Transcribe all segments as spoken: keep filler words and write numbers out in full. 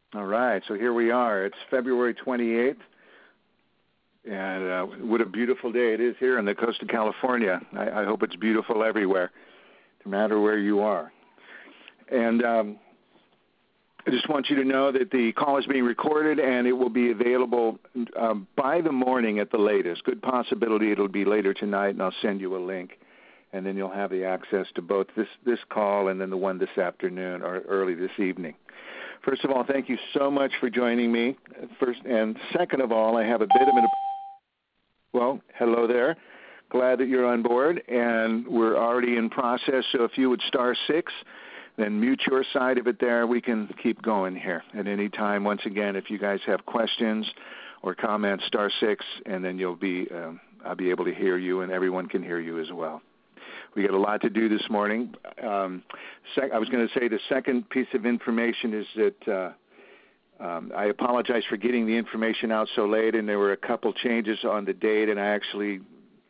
All right, so here we are. It's February twenty-eighth, and uh, what a beautiful day it is here on the coast of California. I, I hope it's beautiful everywhere, no matter where you are. And um, I just want you to know that the call is being recorded, and it will be available um, by the morning at the latest. Good possibility it'll be later tonight, and I'll send you a link, and then you'll have the access to both this, this call and then the one this afternoon or early this evening. First of all, thank you so much for joining me. First and second of all, I have a bit of an well, hello there. Glad that you're on board, and we're already in process. So if you would star six, then mute your side of it there. We can keep going here at any time. Once again, if you guys have questions or comments, star six, and then you'll be um, I'll be able to hear you, and everyone can hear you as well. We got a lot to do this morning. Um, sec- I was going to say the second piece of information is that uh, um, I apologize for getting the information out so late, and there were a couple changes on the date, and I actually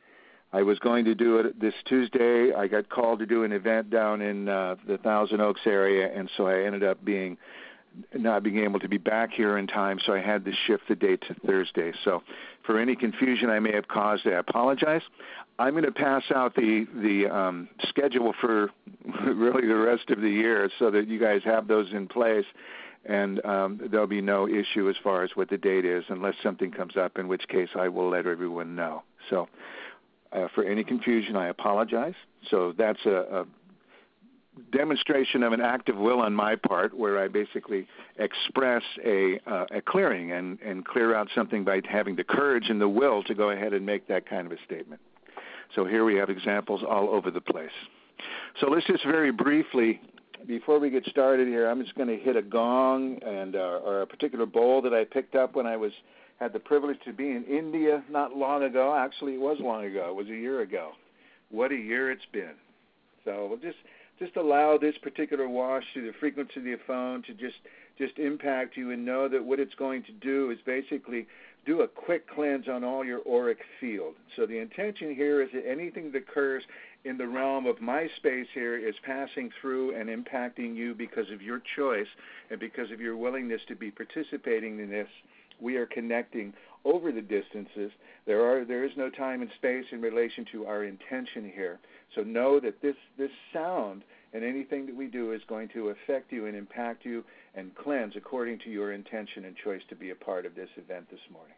I was going to do it this Tuesday. I got called to do an event down in uh, the Thousand Oaks area, and so I ended up being not being able to be back here in time, so I had to shift the date to Thursday. So for any confusion I may have caused, I apologize. I'm going to pass out the, the um, schedule for really the rest of the year so that you guys have those in place, and um, there'll be no issue as far as what the date is unless something comes up, in which case I will let everyone know. So uh, for any confusion, I apologize. So that's a, a demonstration of an active will on my part, where I basically express a, uh, a clearing and, and clear out something by having the courage and the will to go ahead and make that kind of a statement. So here we have examples all over the place. So let's just very briefly, before we get started here, I'm just going to hit a gong and uh, or a particular bowl that I picked up when I was had the privilege to be in India not long ago. Actually, it was long ago. It was a year ago. What a year it's been. So we'll just Just allow this particular wash through the frequency of the phone to just, just impact you, and know that what it's going to do is basically do a quick cleanse on all your auric field. So the intention here is that anything that occurs in the realm of my space here is passing through and impacting you because of your choice and because of your willingness to be participating in this. We are connecting over the distances. There are there is no time and space in relation to our intention here. So know that this, this sound and anything that we do is going to affect you and impact you and cleanse according to your intention and choice to be a part of this event this morning.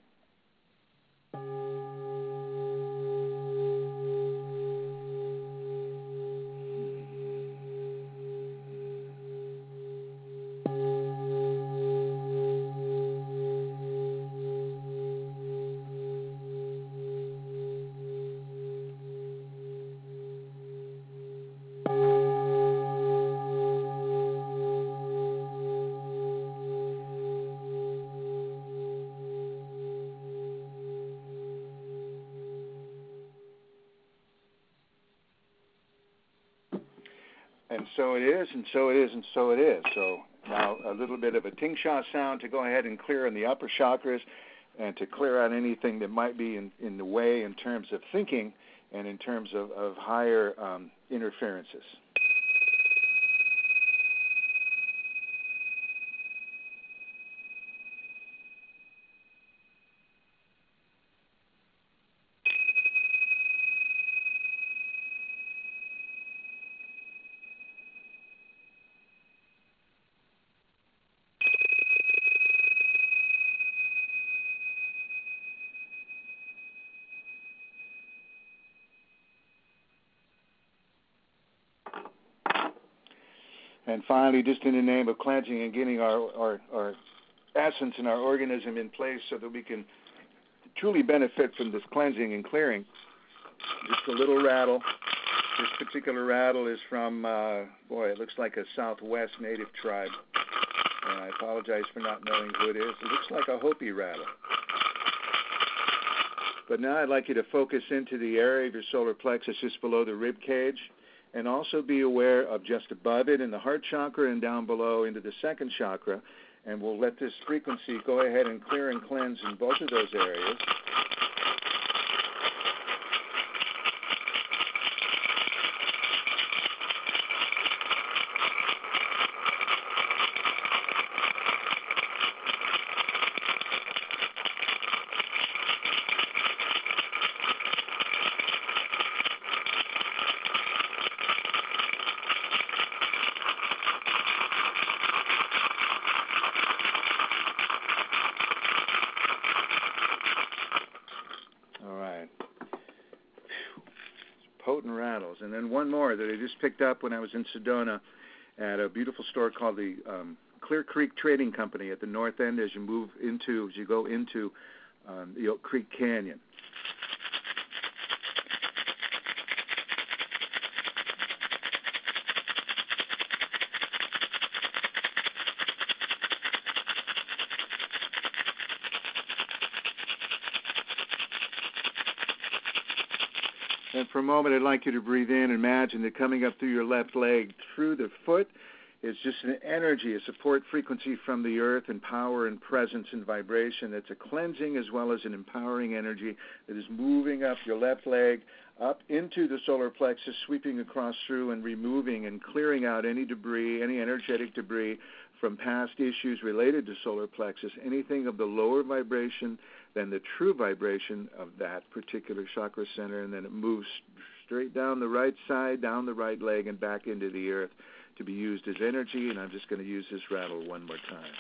And so it is, and so it is, and so it is. So now a little bit of a tingsha sound to go ahead and clear in the upper chakras and to clear out anything that might be in, in the way in terms of thinking and in terms of, of higher um, interferences. And finally, just in the name of cleansing and getting our, our, our essence and our organism in place so that we can truly benefit from this cleansing and clearing, just a little rattle. This particular rattle is from, uh, boy, it looks like a Southwest native tribe. And I apologize for not knowing who it is. It looks like a Hopi rattle. But now I'd like you to focus into the area of your solar plexus just below the rib cage, and also be aware of just above it in the heart chakra and down below into the second chakra. And we'll let this frequency go ahead and clear and cleanse in both of those areas. And then one more that I just picked up when I was in Sedona at a beautiful store called the um, Clear Creek Trading Company at the north end as you move into, as you go into um, the Oak Creek Canyon. And for a moment, I'd like you to breathe in and imagine that coming up through your left leg, through the foot, is just an energy, a support frequency from the earth and power and presence and vibration. It's a cleansing as well as an empowering energy that is moving up your left leg, up into the solar plexus, sweeping across through and removing and clearing out any debris, any energetic debris from past issues related to solar plexus, anything of the lower vibration than the true vibration of that particular chakra center, and then it moves straight down the right side, down the right leg, and back into the earth to be used as energy. And I'm just going to use this rattle one more time.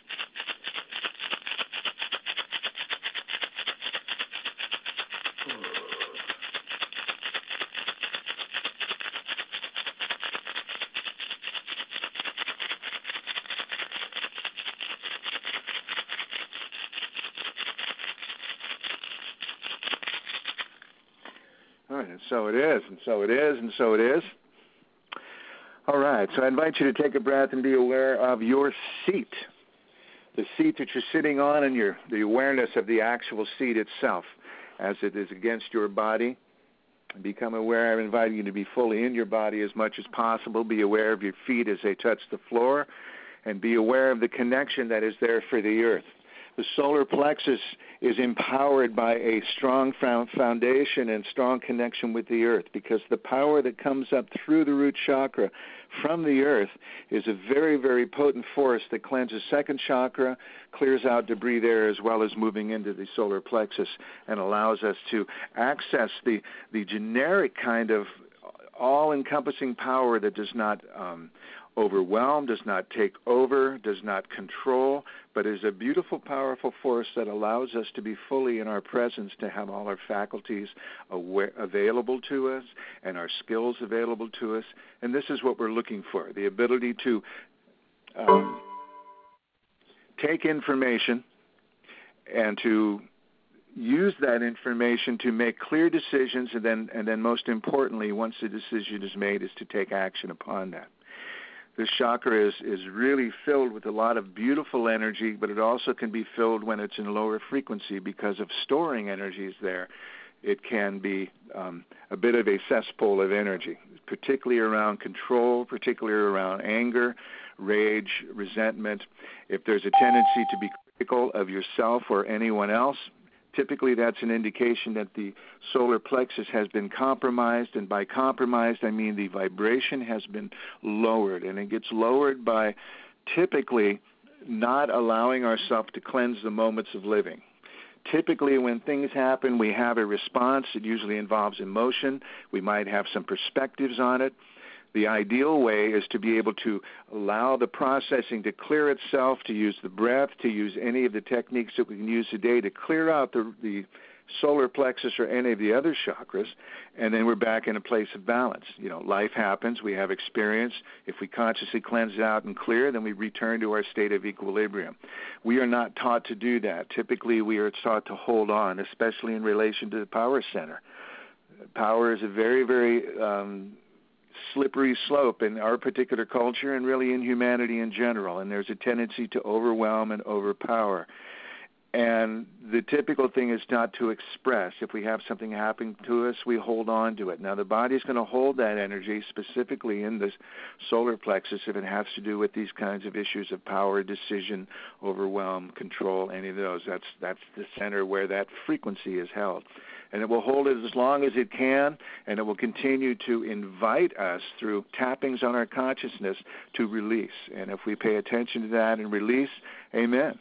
All right, and so it is, and so it is, and so it is. All right, so I invite you to take a breath and be aware of your seat, the seat that you're sitting on, and your the awareness of the actual seat itself as it is against your body. Become aware. I'm inviting you to be fully in your body as much as possible. Be aware of your feet as they touch the floor, and be aware of the connection that is there for the earth. The solar plexus is empowered by a strong foundation and strong connection with the earth, because the power that comes up through the root chakra from the earth is a very, very potent force that cleanses second chakra, clears out debris there, as well as moving into the solar plexus, and allows us to access the, the generic kind of all-encompassing power that does not um, overwhelm, does not take over, does not control, but is a beautiful, powerful force that allows us to be fully in our presence, to have all our faculties aware, available to us, and our skills available to us. And this is what we're looking for, the ability to um, take information and to use that information to make clear decisions, and then, and then most importantly, once the decision is made, is to take action upon that. This chakra is, is really filled with a lot of beautiful energy, but it also can be filled when it's in lower frequency because of storing energies there. It can be um, a bit of a cesspool of energy, particularly around control, particularly around anger, rage, resentment. If there's a tendency to be critical of yourself or anyone else, typically that's an indication that the solar plexus has been compromised, and by compromised I mean the vibration has been lowered, and it gets lowered by typically not allowing ourselves to cleanse the moments of living. Typically when things happen, we have a response. It usually involves emotion. We might have some perspectives on it. The ideal way is to be able to allow the processing to clear itself, to use the breath, to use any of the techniques that we can use today to clear out the, the solar plexus or any of the other chakras, and then we're back in a place of balance. You know, life happens. We have experience. If we consciously cleanse it out and clear, then we return to our state of equilibrium. We are not taught to do that. Typically, we are taught to hold on, especially in relation to the power center. Power is a very, very um, slippery slope in our particular culture and really in humanity in general, and there's a tendency to overwhelm and overpower. And the typical thing is not to express. If we have something happen to us, we hold on to it. Now, the body's going to hold that energy specifically in the solar plexus if it has to do with these kinds of issues of power, decision, overwhelm, control, any of those. That's, that's the center where that frequency is held. And it will hold it as long as it can, and it will continue to invite us through tappings on our consciousness to release. And if we pay attention to that and release, amen.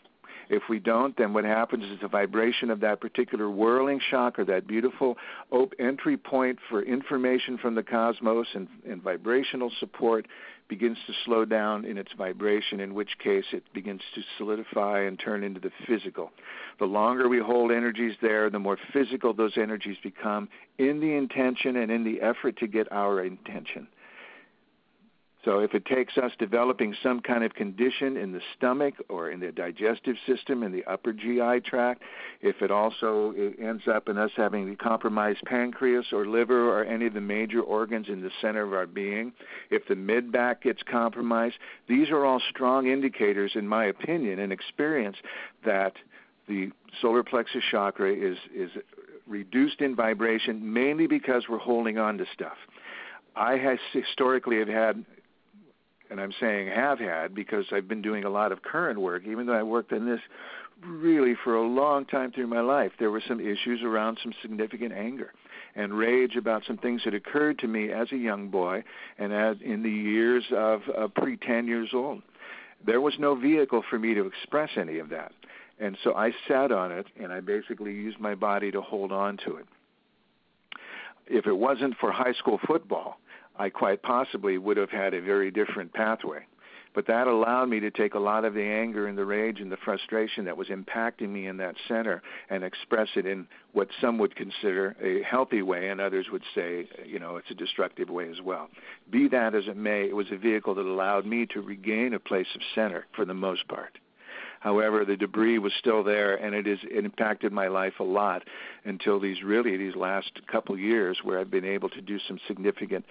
If we don't, then what happens is the vibration of that particular whirling chakra, that beautiful op- entry point for information from the cosmos and, and vibrational support, begins to slow down in its vibration, in which case it begins to solidify and turn into the physical. The longer we hold energies there, the more physical those energies become in the intention and in the effort to get our intention. So if it takes us developing some kind of condition in the stomach or in the digestive system, in the upper G I tract, if it also it ends up in us having the compromised pancreas or liver or any of the major organs in the center of our being, if the mid-back gets compromised, these are all strong indicators, in my opinion and experience, that the solar plexus chakra is, is reduced in vibration, mainly because we're holding on to stuff. I has historically have had, and I'm saying have had because I've been doing a lot of current work, even though I worked in this really for a long time through my life, there were some issues around some significant anger and rage about some things that occurred to me as a young boy and as in the years of uh, pre ten years old. There was no vehicle for me to express any of that. And so I sat on it, and I basically used my body to hold on to it. If it wasn't for high school football, I quite possibly would have had a very different pathway. But that allowed me to take a lot of the anger and the rage and the frustration that was impacting me in that center and express it in what some would consider a healthy way, and others would say, you know, it's a destructive way as well. Be that as it may, it was a vehicle that allowed me to regain a place of center for the most part. However, the debris was still there, and it has impacted my life a lot until these really these last couple years, where I've been able to do some significant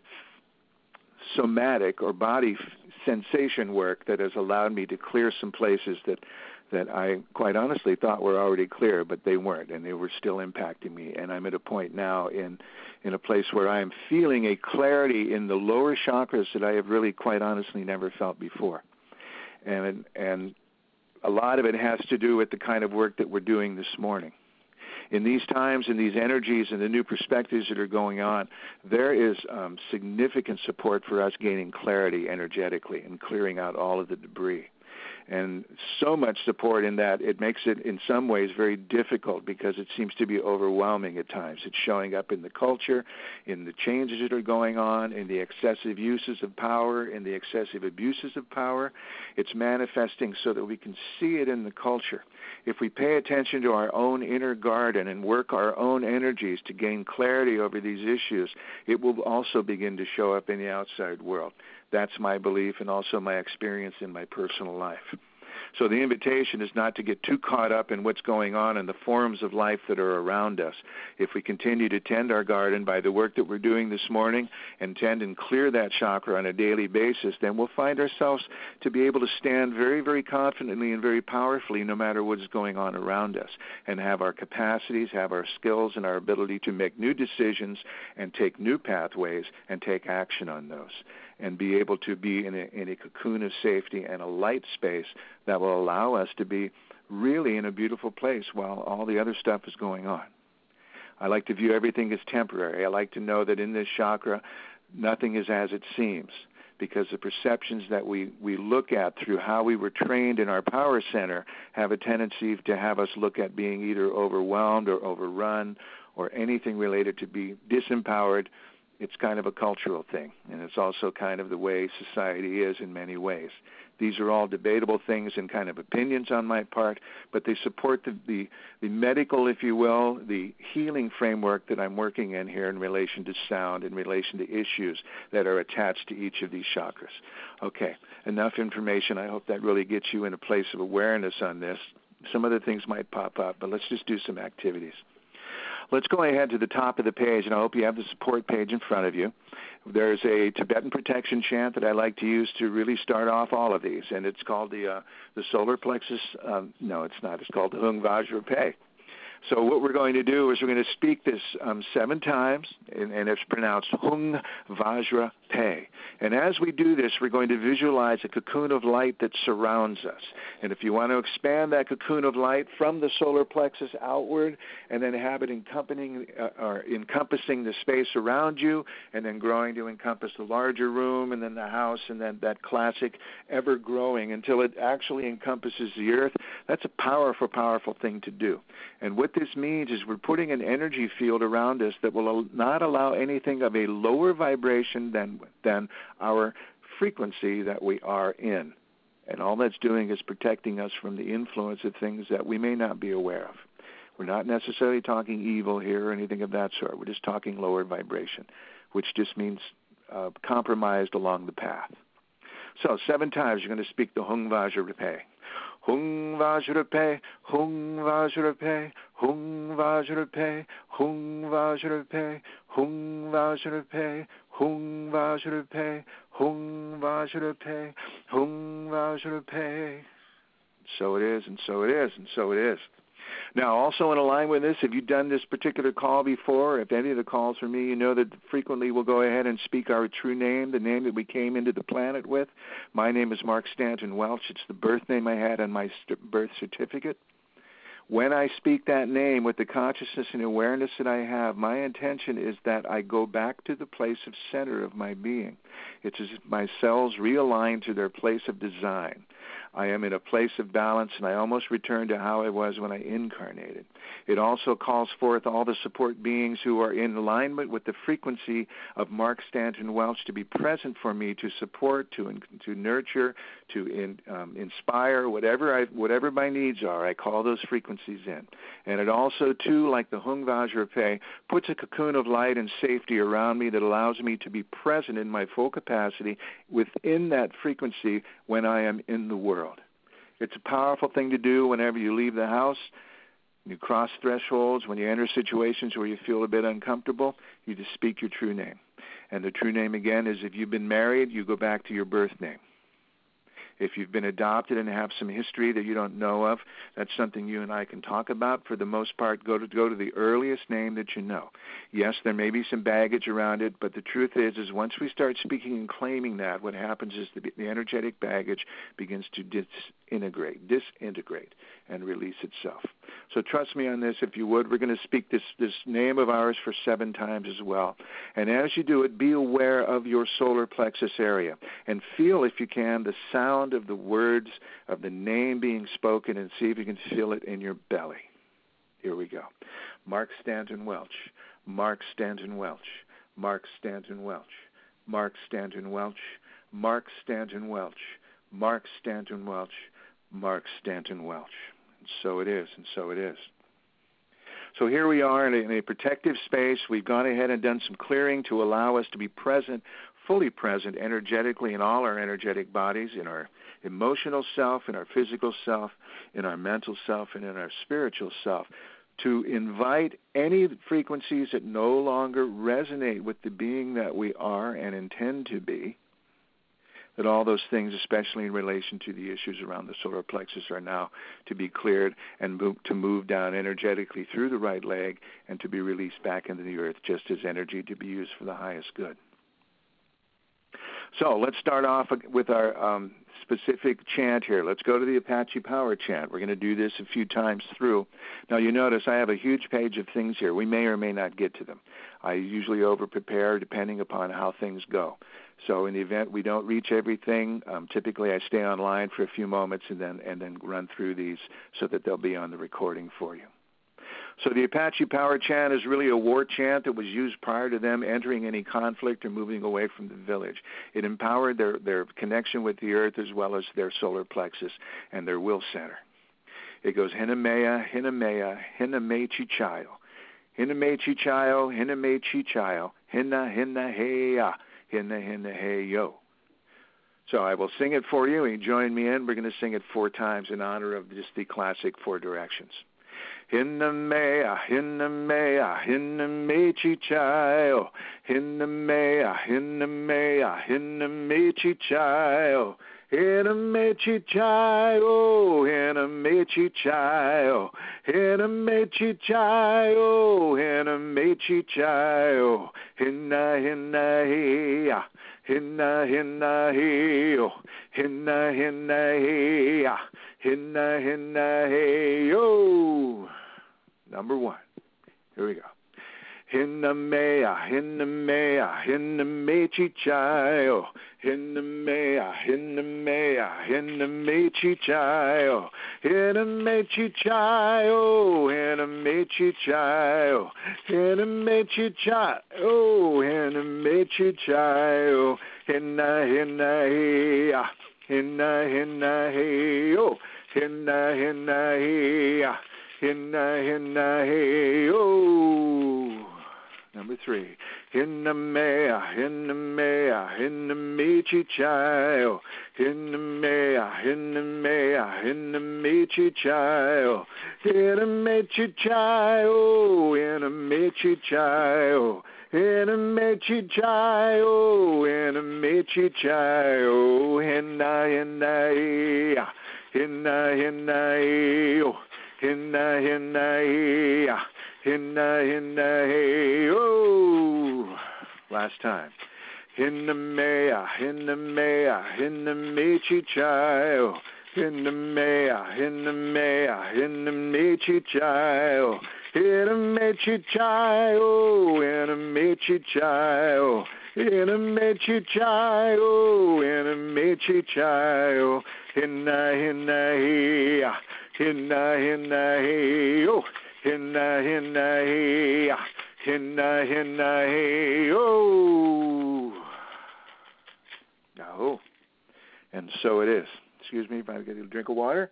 somatic or body sensation work that has allowed me to clear some places that that I quite honestly thought were already clear, but they weren't, and they were still impacting me. And I'm at a point now in in a place where I am feeling a clarity in the lower chakras that I have really quite honestly never felt before. And and a lot of it has to do with the kind of work that we're doing this morning. In these times, in these energies, and the new perspectives that are going on, there is um, significant support for us gaining clarity energetically and clearing out all of the debris. And so much support in that it makes it in some ways very difficult because it seems to be overwhelming at times. It's showing up in the culture, in the changes that are going on, in the excessive uses of power, in the excessive abuses of power. It's manifesting so that we can see it in the culture. If we pay attention to our own inner garden and work our own energies to gain clarity over these issues, it will also begin to show up in the outside world. That's my belief and also my experience in my personal life. So the invitation is not to get too caught up in what's going on in the forms of life that are around us. If we continue to tend our garden by the work that we're doing this morning and tend and clear that chakra on a daily basis, then we'll find ourselves to be able to stand very, very confidently and very powerfully no matter what's going on around us, and have our capacities, have our skills, and our ability to make new decisions and take new pathways and take action on those, and be able to be in a, in a cocoon of safety and a light space that will allow us to be really in a beautiful place while all the other stuff is going on. I like to view everything as temporary. I like to know that in this chakra, nothing is as it seems, because the perceptions that we, we look at through how we were trained in our power center have a tendency to have us look at being either overwhelmed or overrun or anything related to be disempowered. It's kind of a cultural thing, and it's also kind of the way society is in many ways. These are all debatable things and kind of opinions on my part, but they support the, the, the medical, if you will, the healing framework that I'm working in here in relation to sound, in relation to issues that are attached to each of these chakras. Okay, enough information. I hope that really gets you in a place of awareness on this. Some other things might pop up, but let's just do some activities. Let's go ahead to the top of the page, and I hope you have the support page in front of you. There's a Tibetan protection chant that I like to use to really start off all of these, and it's called the uh, the solar plexus. Um, no, it's not. It's called the Hung Vajra Pe. So what we're going to do is we're going to speak this um, seven times, and, and it's pronounced Hung Vajra Pe. And as we do this, we're going to visualize a cocoon of light that surrounds us. And if you want to expand that cocoon of light from the solar plexus outward and then have it encompassing, uh, or encompassing the space around you and then growing to encompass the larger room and then the house and then that classic ever-growing until it actually encompasses the earth, that's a powerful, powerful thing to do. And what this means is we're putting an energy field around us that will not allow anything of a lower vibration than than our frequency that we are in. And all that's doing is protecting us from the influence of things that we may not be aware of. We're not necessarily talking evil here or anything of that sort. We're just talking lower vibration, which just means uh, compromised along the path. So seven times you're going to speak the Hung Vajra Pe. Hung Vajra Pe, Hung Vajra Pe, Hung Vajra Pe, Hung Vajra Pe, Hung Vajra Pe, Hung Vajra Pe, Hung Vajra Pe, Hung Vajra Pe. So it is, and so it is, and so it is. Now, also in line with this, have you done this particular call before? If any of the calls for me, you know that frequently we'll go ahead and speak our true name, the name that we came into the planet with. My name is Mark Stanton Welch. It's the birth name I had on my st- birth certificate. When I speak that name with the consciousness and awareness that I have, my intention is that I go back to the place of center of my being. It's as if my cells realign to their place of design. I am in a place of balance, and I almost return to how I was when I incarnated. It also calls forth all the support beings who are in alignment with the frequency of Mark Stanton Welch to be present for me, to support, to to nurture, to in, um, inspire, whatever I, whatever my needs are. I call those frequencies in. And it also, too, like the Hung Vajra Pe, puts a cocoon of light and safety around me that allows me to be present in my full capacity within that frequency when I am in the world. It's a powerful thing to do whenever you leave the house, you cross thresholds, when you enter situations where you feel a bit uncomfortable, you just speak your true name. And the true name, again, is if you've been married, you go back to your birth name. If you've been adopted and have some history that you don't know of, that's something you and I can talk about. For the most part, go to go to the earliest name that you know. Yes, there may be some baggage around it, but the truth is, is once we start speaking and claiming that, what happens is the, the energetic baggage begins to disintegrate, disintegrate, and release itself. So trust me on this, if you would. We're going to speak this, this name of ours for seven times as well. And as you do it, be aware of your solar plexus area and feel, if you can, the sound of the words of the name being spoken, and see if you can feel it in your belly. Here we go. Mark Stanton Welch, Mark Stanton Welch, Mark Stanton Welch, Mark Stanton Welch, Mark Stanton Welch, Mark Stanton Welch, Mark Stanton Welch. And so it is, and so it is. So here we are in a, in a protective space. We've gone ahead and done some clearing to allow us to be present, fully present energetically in all our energetic bodies, in our emotional self, in our physical self, in our mental self, and in our spiritual self, to invite any frequencies that no longer resonate with the being that we are and intend to be, that all those things, especially in relation to the issues around the solar plexus, are now to be cleared and move, to move down energetically through the right leg and to be released back into the earth just as energy to be used for the highest good. So let's start off with our um, specific chant here. Let's go to the Apache Power chant. We're going to do this a few times through. Now, you notice I have a huge page of things here. We may or may not get to them. I usually over-prepare depending upon how things go. So in the event we don't reach everything, um, typically I stay online for a few moments and then and then run through these so that they'll be on the recording for you. So the Apache Power chant is really a war chant that was used prior to them entering any conflict or moving away from the village. It empowered their, their connection with the earth as well as their solar plexus and their will center. It goes, Hinamea, Hinamea, Hiname Chichayo. Hiname Chichayo, Hiname Chichayo, Hina, Hina, Heya, Hina, Hina, Heyo. So I will sing it for you, and you join me in. We're going to sing it four times in honor of just the classic four directions. Hinamea, Hinamea, Hiname Chichayo, Hinamea, Hinamea, Hiname Chichayo, Hinamechi Chayo, Hinamechi Chayo, Hinamechi Chayo, Hinamechi Chayo, Hina Hina Hia, Hina Hina Hio, Hina Hina Hia, Hina Hina Hio. Number one. Here we go. Hinamea, Hinamea, Hinamechi Chayo, Hinamea, Hinamea, Hinamechi Chayo, Hinamechi Chayo, Hinamechi Chayo, Hinamechi Chayo, Hinamechi Chayo, Hina Hina Hia, Hina Hina Hio, Hina Hina Hia, Hina Hina Hio. Number three. Hinamea, Hinamea, Hinamechi Chayo, Hinamea, Hinamea, Hinamechi Chayo, Hinamechi Chayo, Hinamechi Chayo, Hinamechi Chayo, Hinamechi Chayo, Hina Hina Hia, Hina Hina Hio, Hina Hina Hia, Hina Hina Hio. Last time. Hinamea, Hinamea, Hinamechi Chayo, Hinamea, Hinamea, Hinamechi Chayo, Hinamechi Chayo, Hinamechi Chayo, Hinamechi Chayo, Hinamechi Chayo, Hina Hina Hia, Hina Hina Hio, Hina Hina Hia, Hina Hina Hio. No. And so it is. Excuse me if I get a drink of water.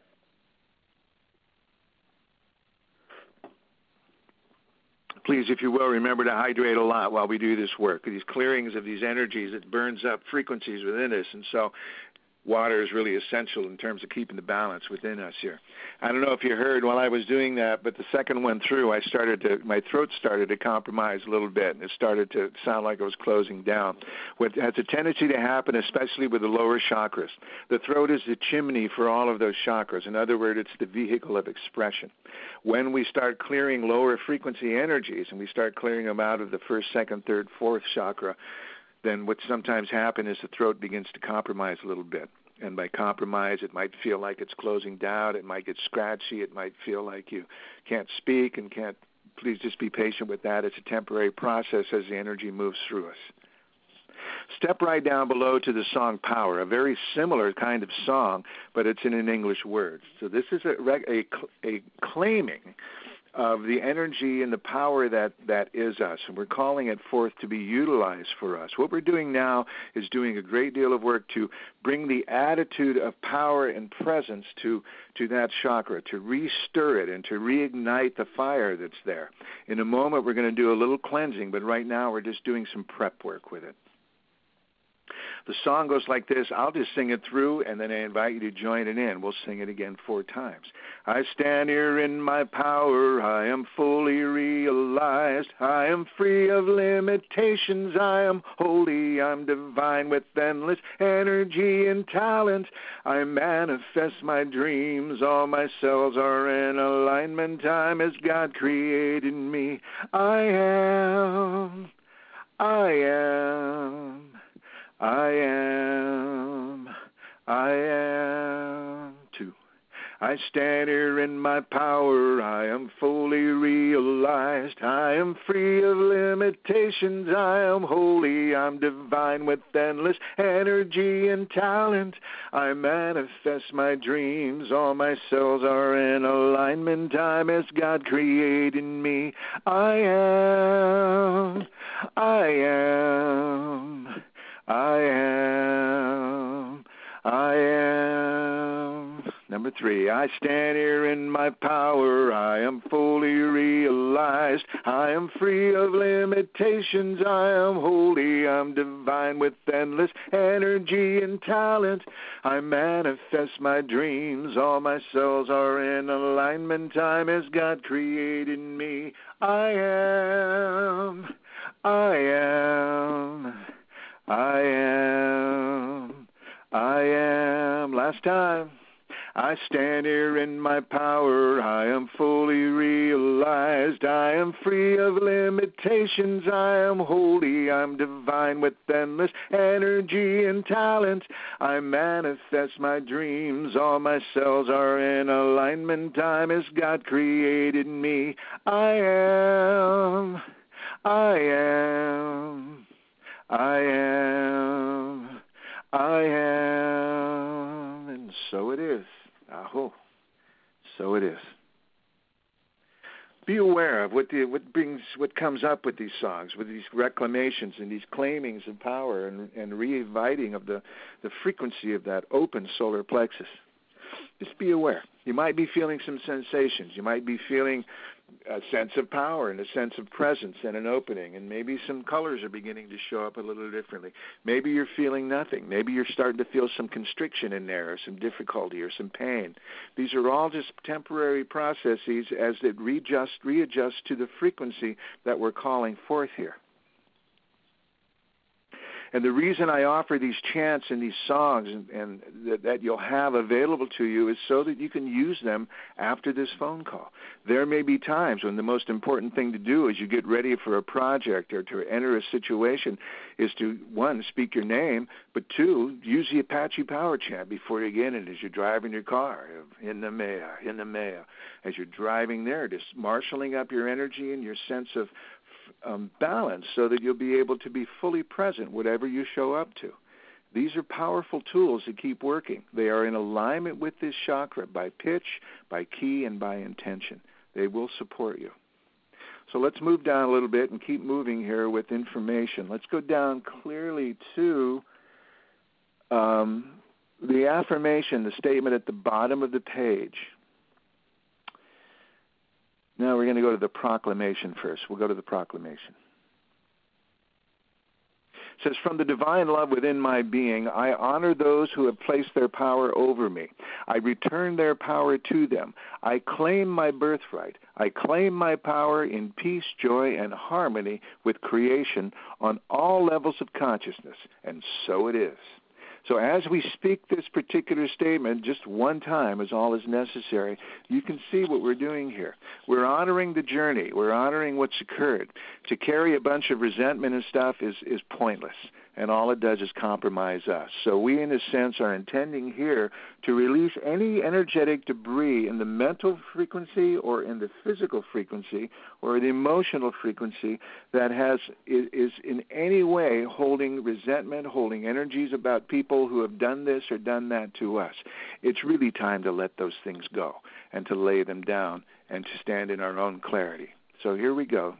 Please, if you will, remember to hydrate a lot while we do this work. These clearings of these energies, it burns up frequencies within us, and so water is really essential in terms of keeping the balance within us here. I don't know if you heard while I was doing that, but the second one through, I started to, my throat started to compromise a little bit, and it started to sound like it was closing down. What has a tendency to happen, especially with the lower chakras, the throat is the chimney for all of those chakras. In other words, it's the vehicle of expression. When we start clearing lower frequency energies, and we start clearing them out of the first, second, third, fourth chakra, then what sometimes happens is the throat begins to compromise a little bit. And by compromise, it might feel like it's closing down. It might get scratchy. It might feel like you can't speak and can't. Please just be patient with that. It's a temporary process as the energy moves through us. Step right down below to the song Power, a very similar kind of song, but it's in an English word. So this is a, a, a claiming of the energy and the power that, that is us, and we're calling it forth to be utilized for us. What we're doing now is doing a great deal of work to bring the attitude of power and presence to, to that chakra, to re-stir it and to reignite the fire that's there. In a moment, we're going to do a little cleansing, but right now we're just doing some prep work with it. The song goes like this. I'll just sing it through, and then I invite you to join it in. We'll sing it again four times. I stand here in my power. I am fully realized. I am free of limitations. I am holy. I'm divine with endless energy and talent. I manifest my dreams. All my cells are in alignment. I'm as God created me. I am. I am. I am, I am, two. I stand here in my power, I am fully realized, I am free of limitations, I am holy, I'm divine with endless energy and talent. I manifest my dreams, all my cells are in alignment, I'm as God created me. I am, I am. I am, I am. Number three, I stand here in my power. I am fully realized. I am free of limitations. I am holy. I'm divine with endless energy and talent. I manifest my dreams. All my cells are in alignment. I'm as God created me. I am, I am. I am, I am, last time, I stand here in my power, I am fully realized, I am free of limitations, I am holy, I'm divine with endless energy and talent, I manifest my dreams, all my cells are in alignment, I'm as God created me, I am, I am, I am, I am, and so it is. Aho. So it is. Be aware of what the what brings what comes up with these songs, with these reclamations and these claimings of power and and reinviting of the, the frequency of that open solar plexus. Just be aware. You might be feeling some sensations. You might be feeling a sense of power and a sense of presence and an opening, and maybe some colors are beginning to show up a little differently. Maybe you're feeling nothing. Maybe you're starting to feel some constriction in there or some difficulty or some pain. These are all just temporary processes as it readjust, readjust to the frequency that we're calling forth here. And the reason I offer these chants and these songs and, and that, that you'll have available to you is so that you can use them after this phone call. There may be times when the most important thing to do as you get ready for a project or to enter a situation is to, one, speak your name, but two, use the Apache Power Chant before you get in as you're driving your car, in the Mea, in the Mea. As you're driving there, just marshaling up your energy and your sense of Um, balance so that you'll be able to be fully present whatever you show up to. These are powerful tools that keep working. They are in alignment with this chakra by pitch, by key, and by intention. They will support you. So let's move down a little bit and keep moving here with information. Let's go down clearly to um, the affirmation, the statement at the bottom of the page. Now we're going to go to the proclamation first. We'll go to the proclamation. It says, from the divine love within my being, I honor those who have placed their power over me. I return their power to them. I claim my birthright. I claim my power in peace, joy, and harmony with creation on all levels of consciousness. And so it is. So as we speak this particular statement, just one time is all is necessary, you can see what we're doing here. We're honoring the journey. We're honoring what's occurred. To carry a bunch of resentment and stuff is, is pointless, and all it does is compromise us. So we, in a sense, are intending here to release any energetic debris in the mental frequency or in the physical frequency or the emotional frequency that has is, is in any way holding resentment, holding energies about people who have done this or done that to us. It's really time to let those things go and to lay them down and to stand in our own clarity. So here we go.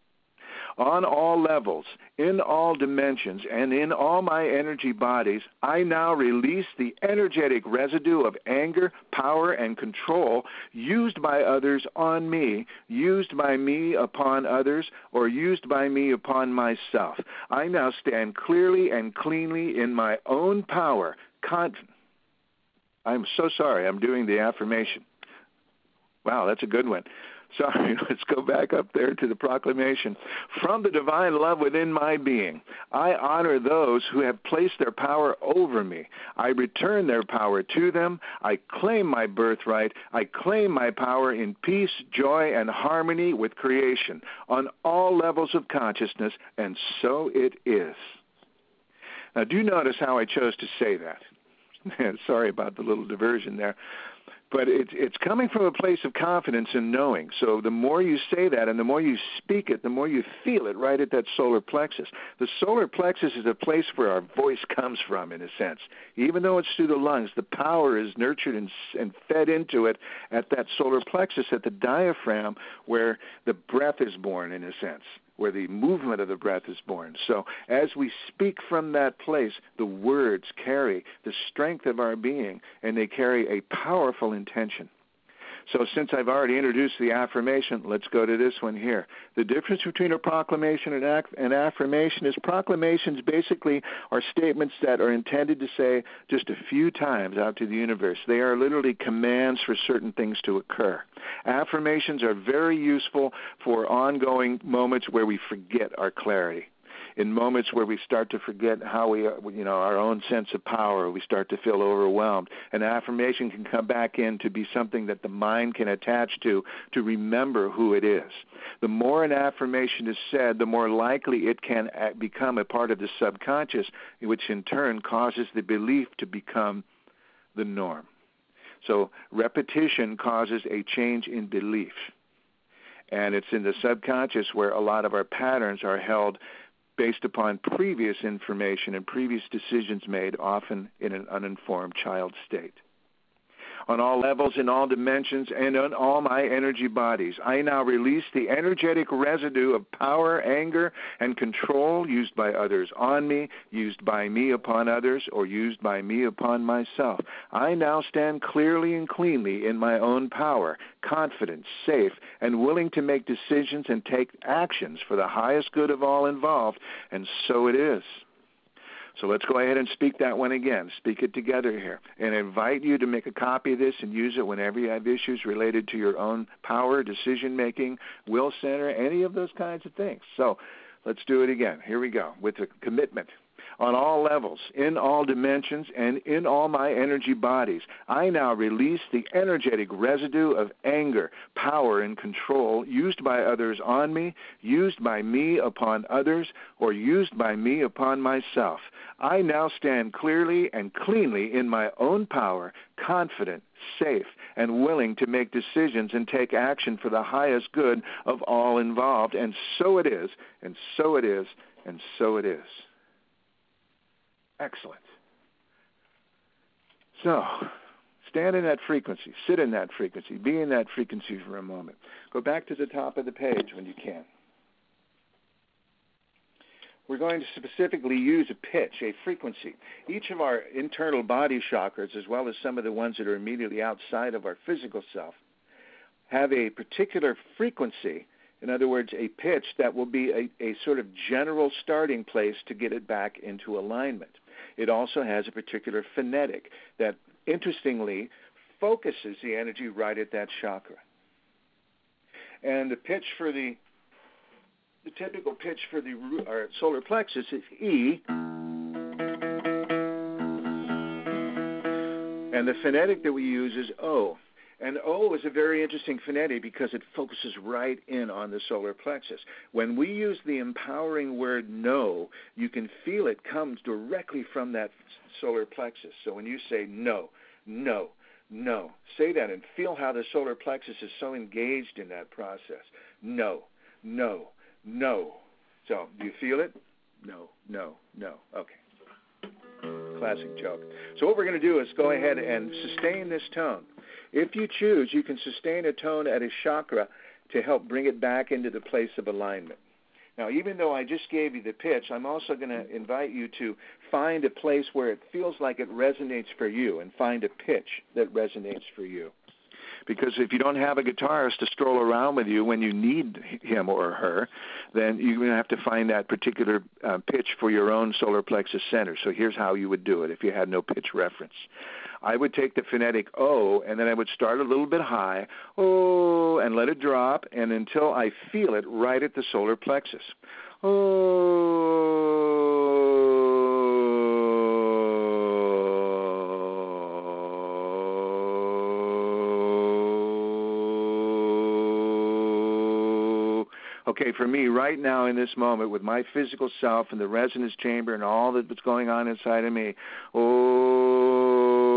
On all levels, in all dimensions, and in all my energy bodies, I now release the energetic residue of anger, power, and control used by others on me, used by me upon others, or used by me upon myself. I now stand clearly and cleanly in my own power. Con- I'm so sorry, I'm doing the affirmation. Wow, that's a good one. Sorry, let's go back up there to the proclamation. From the divine love within my being, I honor those who have placed their power over me. I return their power to them. I claim my birthright. I claim my power in peace, joy, and harmony with creation on all levels of consciousness, and so it is. Now, do notice how I chose to say that. Sorry about the little diversion there. But it's, it's coming from a place of confidence and knowing. So the more you say that and the more you speak it, the more you feel it right at that solar plexus. The solar plexus is a place where our voice comes from, in a sense. Even though it's through the lungs, the power is nurtured and, and fed into it at that solar plexus, at the diaphragm, where the breath is born, in a sense, where the movement of the breath is born. So as we speak from that place, the words carry the strength of our being, and they carry a powerful intention. So since I've already introduced the affirmation, let's go to this one here. The difference between a proclamation and an affirmation is proclamations basically are statements that are intended to say just a few times out to the universe. They are literally commands for certain things to occur. Affirmations are very useful for ongoing moments where we forget our clarity. in moments where we start to forget how we, you know, our own sense of power, we start to feel overwhelmed. An affirmation can come back in to be something that the mind can attach to, to remember who it is. The more an affirmation is said, the more likely it can become a part of the subconscious, which in turn causes the belief to become the norm. So repetition causes a change in belief. And it's in the subconscious where a lot of our patterns are held based upon previous information and previous decisions made, often in an uninformed child state. On all levels, in all dimensions, and on all my energy bodies, I now release the energetic residue of power, anger, and control used by others on me, used by me upon others, or used by me upon myself. I now stand clearly and cleanly in my own power, confident, safe, and willing to make decisions and take actions for the highest good of all involved, and so it is. So let's go ahead and speak that one again. Speak it together here. And I invite you to make a copy of this and use it whenever you have issues related to your own power, decision-making, will center, any of those kinds of things. So let's do it again. Here we go with a commitment. On all levels, in all dimensions, and in all my energy bodies, I now release the energetic residue of anger, power, and control used by others on me, used by me upon others, or used by me upon myself. I now stand clearly and cleanly in my own power, confident, safe, and willing to make decisions and take action for the highest good of all involved. And so it is, and so it is, and so it is. Excellent. So, stand in that frequency, sit in that frequency, be in that frequency for a moment. Go back to the top of the page when you can. We're going to specifically use a pitch, a frequency. Each of our internal body chakras, as well as some of the ones that are immediately outside of our physical self, have a particular frequency. In other words, a pitch that will be a, a sort of general starting place to get it back into alignment. It also has a particular phonetic that, interestingly, focuses the energy right at that chakra. And the pitch for the, the typical pitch for the or solar plexus is E, and the phonetic that we use is O. And O is a very interesting phonetic because it focuses right in on the solar plexus. When we use the empowering word no, you can feel it comes directly from that solar plexus. So when you say no, no, no, say that and feel how the solar plexus is so engaged in that process. No, no, no. So do you feel it? No, no, no. Okay. Classic joke. So what we're going to do is go ahead and sustain this tone. If you choose, you can sustain a tone at a chakra to help bring it back into the place of alignment. Now, even though I just gave you the pitch, I'm also going to invite you to find a place where it feels like it resonates for you and find a pitch that resonates for you. Because if you don't have a guitarist to stroll around with you when you need him or her, then you're going to have to find that particular uh, pitch for your own solar plexus center. So here's how you would do it if you had no pitch reference. I would take the phonetic O, and then I would start a little bit high, oh, and let it drop, and until I feel it right at the solar plexus. Oh. Okay, for me, right now in this moment, with my physical self and the resonance chamber and all that's going on inside of me, oh.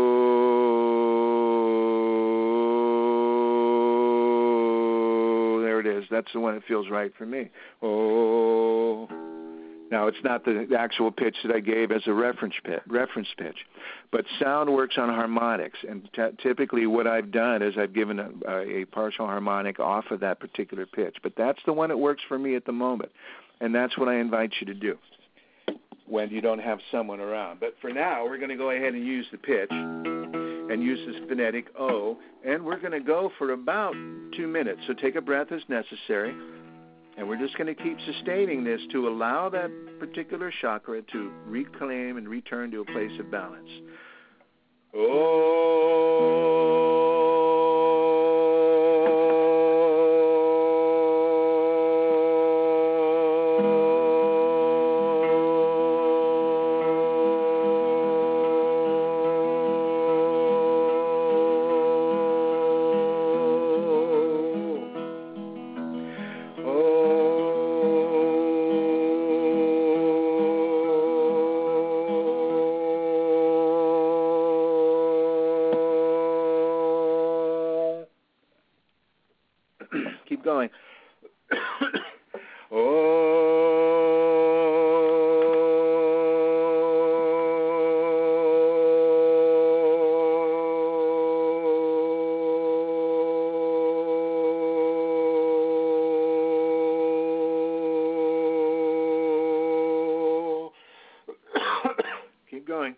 That's the one that feels right for me. Oh. Now, it's not the actual pitch that I gave as a reference pitch, reference pitch, but sound works on harmonics, and t- typically what I've done is I've given a, a partial harmonic off of that particular pitch, but that's the one that works for me at the moment, and that's what I invite you to do when you don't have someone around. But for now, we're going to go ahead and use the pitch and use this phonetic O, and we're going to go for about two minutes. So take a breath as necessary, and we're just going to keep sustaining this to allow that particular chakra to reclaim and return to a place of balance. Oh. Keep going. Oh. Keep going.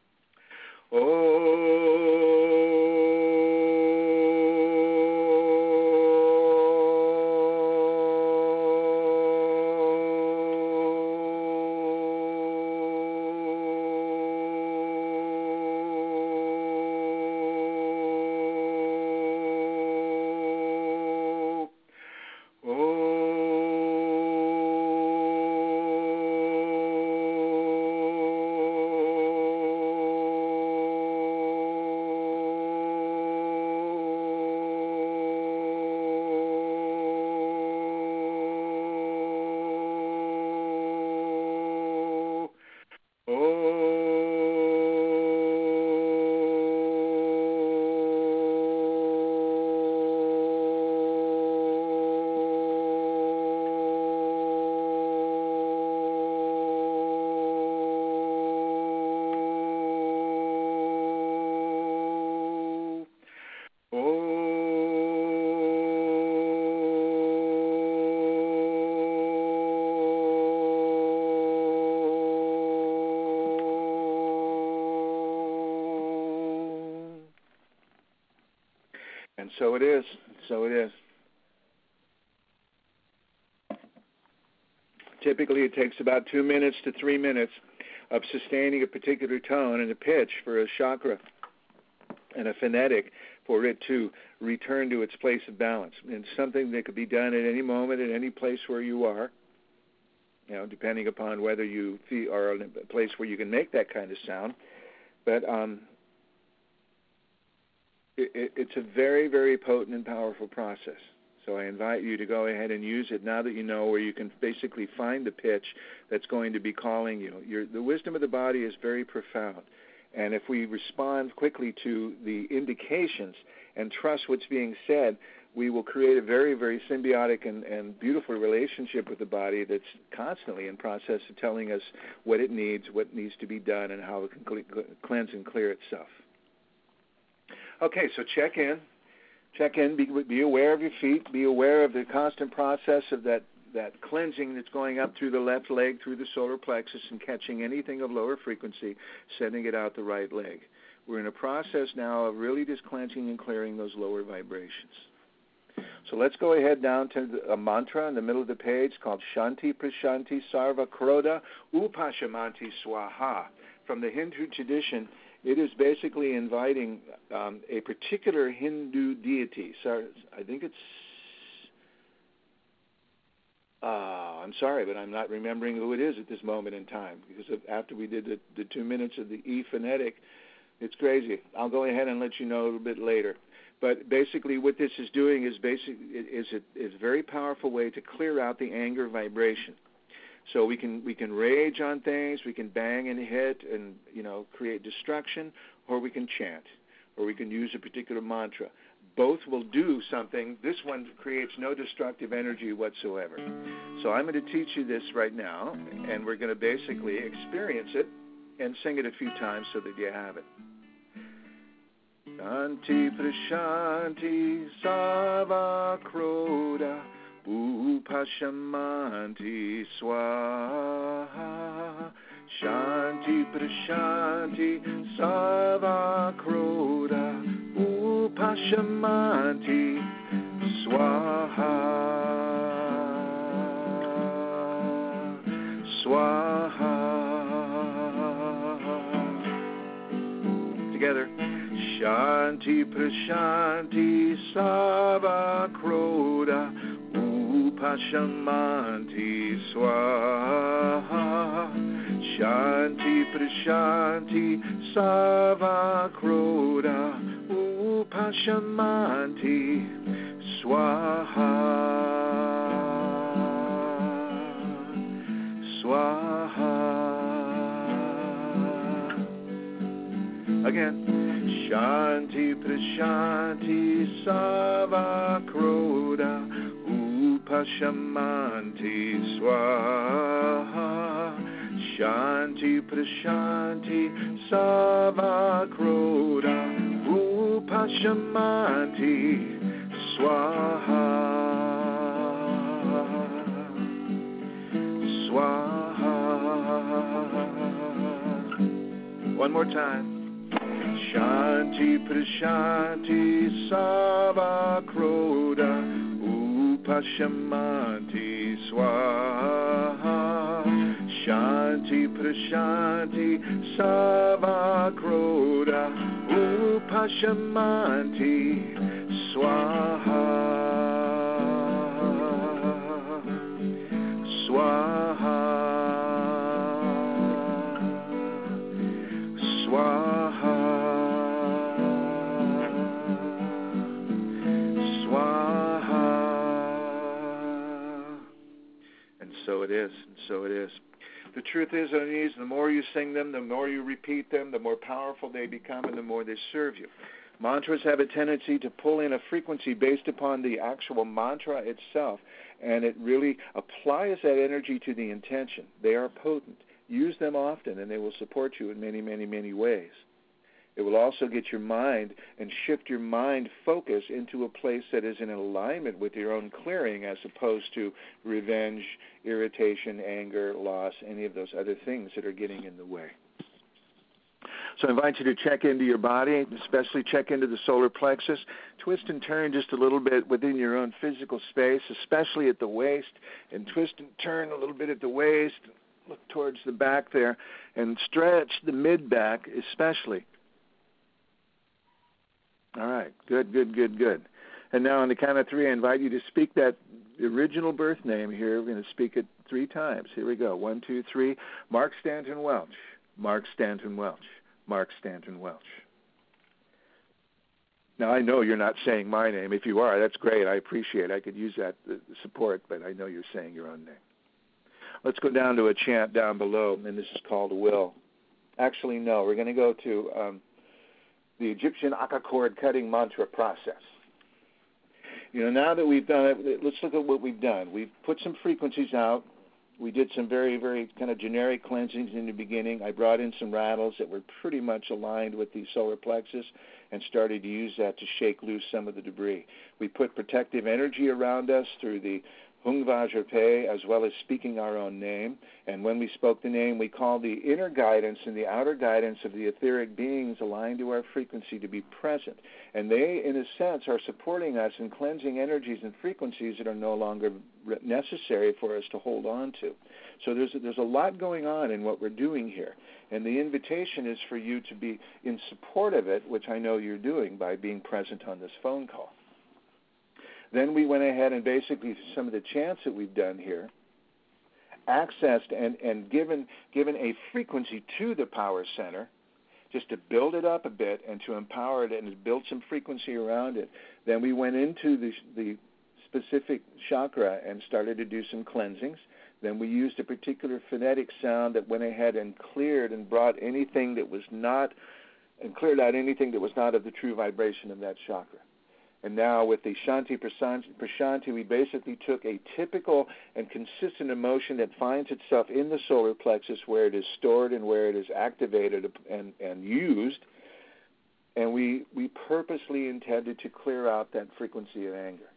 And so it is. So it is. Typically, it takes about two minutes to three minutes of sustaining a particular tone and a pitch for a chakra and a phonetic for it to return to its place of balance. And it's something that could be done at any moment, at any place where you are, you know, depending upon whether you feel, are in a place where you can make that kind of sound. But um, it, it, it's a very, very potent and powerful process. So I invite you to go ahead and use it now that you know where you can basically find the pitch that's going to be calling you. Your, the wisdom of the body is very profound. And if we respond quickly to the indications and trust what's being said, we will create a very, very symbiotic and, and beautiful relationship with the body that's constantly in process of telling us what it needs, what needs to be done, and how it can cle- cleanse and clear itself. Okay, so check in. Check in, be, be aware of your feet, be aware of the constant process of that, that cleansing that's going up through the left leg, through the solar plexus, and catching anything of lower frequency, sending it out the right leg. We're in a process now of really just cleansing and clearing those lower vibrations. So let's go ahead down to a mantra in the middle of the page called Shanti Prashanti Sarva Krodha Upashamanti Swaha. From the Hindu tradition, it is basically inviting um, a particular Hindu deity. So I think it's, uh, I'm sorry, but I'm not remembering who it is at this moment in time, because of, after we did the, the two minutes of the E phonetic, it's crazy. I'll go ahead and let you know a little bit later. But basically what this is doing is basic, is a, is a very powerful way to clear out the anger vibration. So we can we can rage on things, we can bang and hit and, you know, create destruction, or we can chant, or we can use a particular mantra. Both will do something. This one creates no destructive energy whatsoever. So I'm going to teach you this right now, and we're going to basically experience it and sing it a few times so that you have it. Shanti Prashanti Sarva Krodha Upashamanti Swaha. Shanti Prashanti Sarva Krodha Upashamanti Swaha. Swaha. Together. Shanti Prashanti Sarva Krodha Upashamanti Swaha. Shanti Prashanti Sarva Krodha Upashamanti Swaha. Swaha. Again. Shanti Prashanti Sarva Krodha Upashamanti Swaha Shanti Prashanti Savakroda Upashamanti Swaha Swaha. One more time. Shanti Prashanti Savakroda Upashamanti Swaha Shanti Prashanti Savakroda Upashamanti Swaha Swaha Swaha So it is, and so it is. The truth is, on these, the more you sing them, the more you repeat them, the more powerful they become and the more they serve you. Mantras have a tendency to pull in a frequency based upon the actual mantra itself, and it really applies that energy to the intention. They are potent. Use them often, and they will support you in many, many, many ways. It will also get your mind and shift your mind focus into a place that is in alignment with your own clearing as opposed to revenge, irritation, anger, loss, any of those other things that are getting in the way. So I invite you to check into your body, especially check into the solar plexus. Twist and turn just a little bit within your own physical space, especially at the waist, and twist and turn a little bit at the waist. Look towards the back there and stretch the mid-back especially. All right, good, good, good, good. And now on the count of three, I invite you to speak that original birth name here. We're going to speak it three times. Here we go. One, two, three. Mark Stanton Welch. Mark Stanton Welch. Mark Stanton Welch. Now, I know you're not saying my name. If you are, that's great. I appreciate it. I could use that support, but I know you're saying your own name. Let's go down to a chant down below, and this is called Will. Actually, no. We're going to go to... Um, the Egyptian Aka cord cutting mantra process. You know, now that we've done it, let's look at what we've done. We've put some frequencies out. We did some very, very kind of generic cleansings in the beginning. I brought in some rattles that were pretty much aligned with the solar plexus and started to use that to shake loose some of the debris. We put protective energy around us through the Hung Vajrapay, as well as speaking our own name. And when we spoke the name, we called the inner guidance and the outer guidance of the etheric beings aligned to our frequency to be present. And they, in a sense, are supporting us in cleansing energies and frequencies that are no longer necessary for us to hold on to. So there's a, there's a lot going on in what we're doing here. And the invitation is for you to be in support of it, which I know you're doing by being present on this phone call. Then we went ahead and basically some of the chants that we've done here, accessed and, and given given a frequency to the power center, just to build it up a bit and to empower it and build some frequency around it. Then we went into the, the specific chakra and started to do some cleansings. Then we used a particular phonetic sound that went ahead and cleared and brought anything that was not, and cleared out anything that was not of the true vibration of that chakra. And now with the Shanti Prashanti, we basically took a typical and consistent emotion that finds itself in the solar plexus where it is stored and where it is activated and, and used, and we, we purposely intended to clear out that frequency of anger.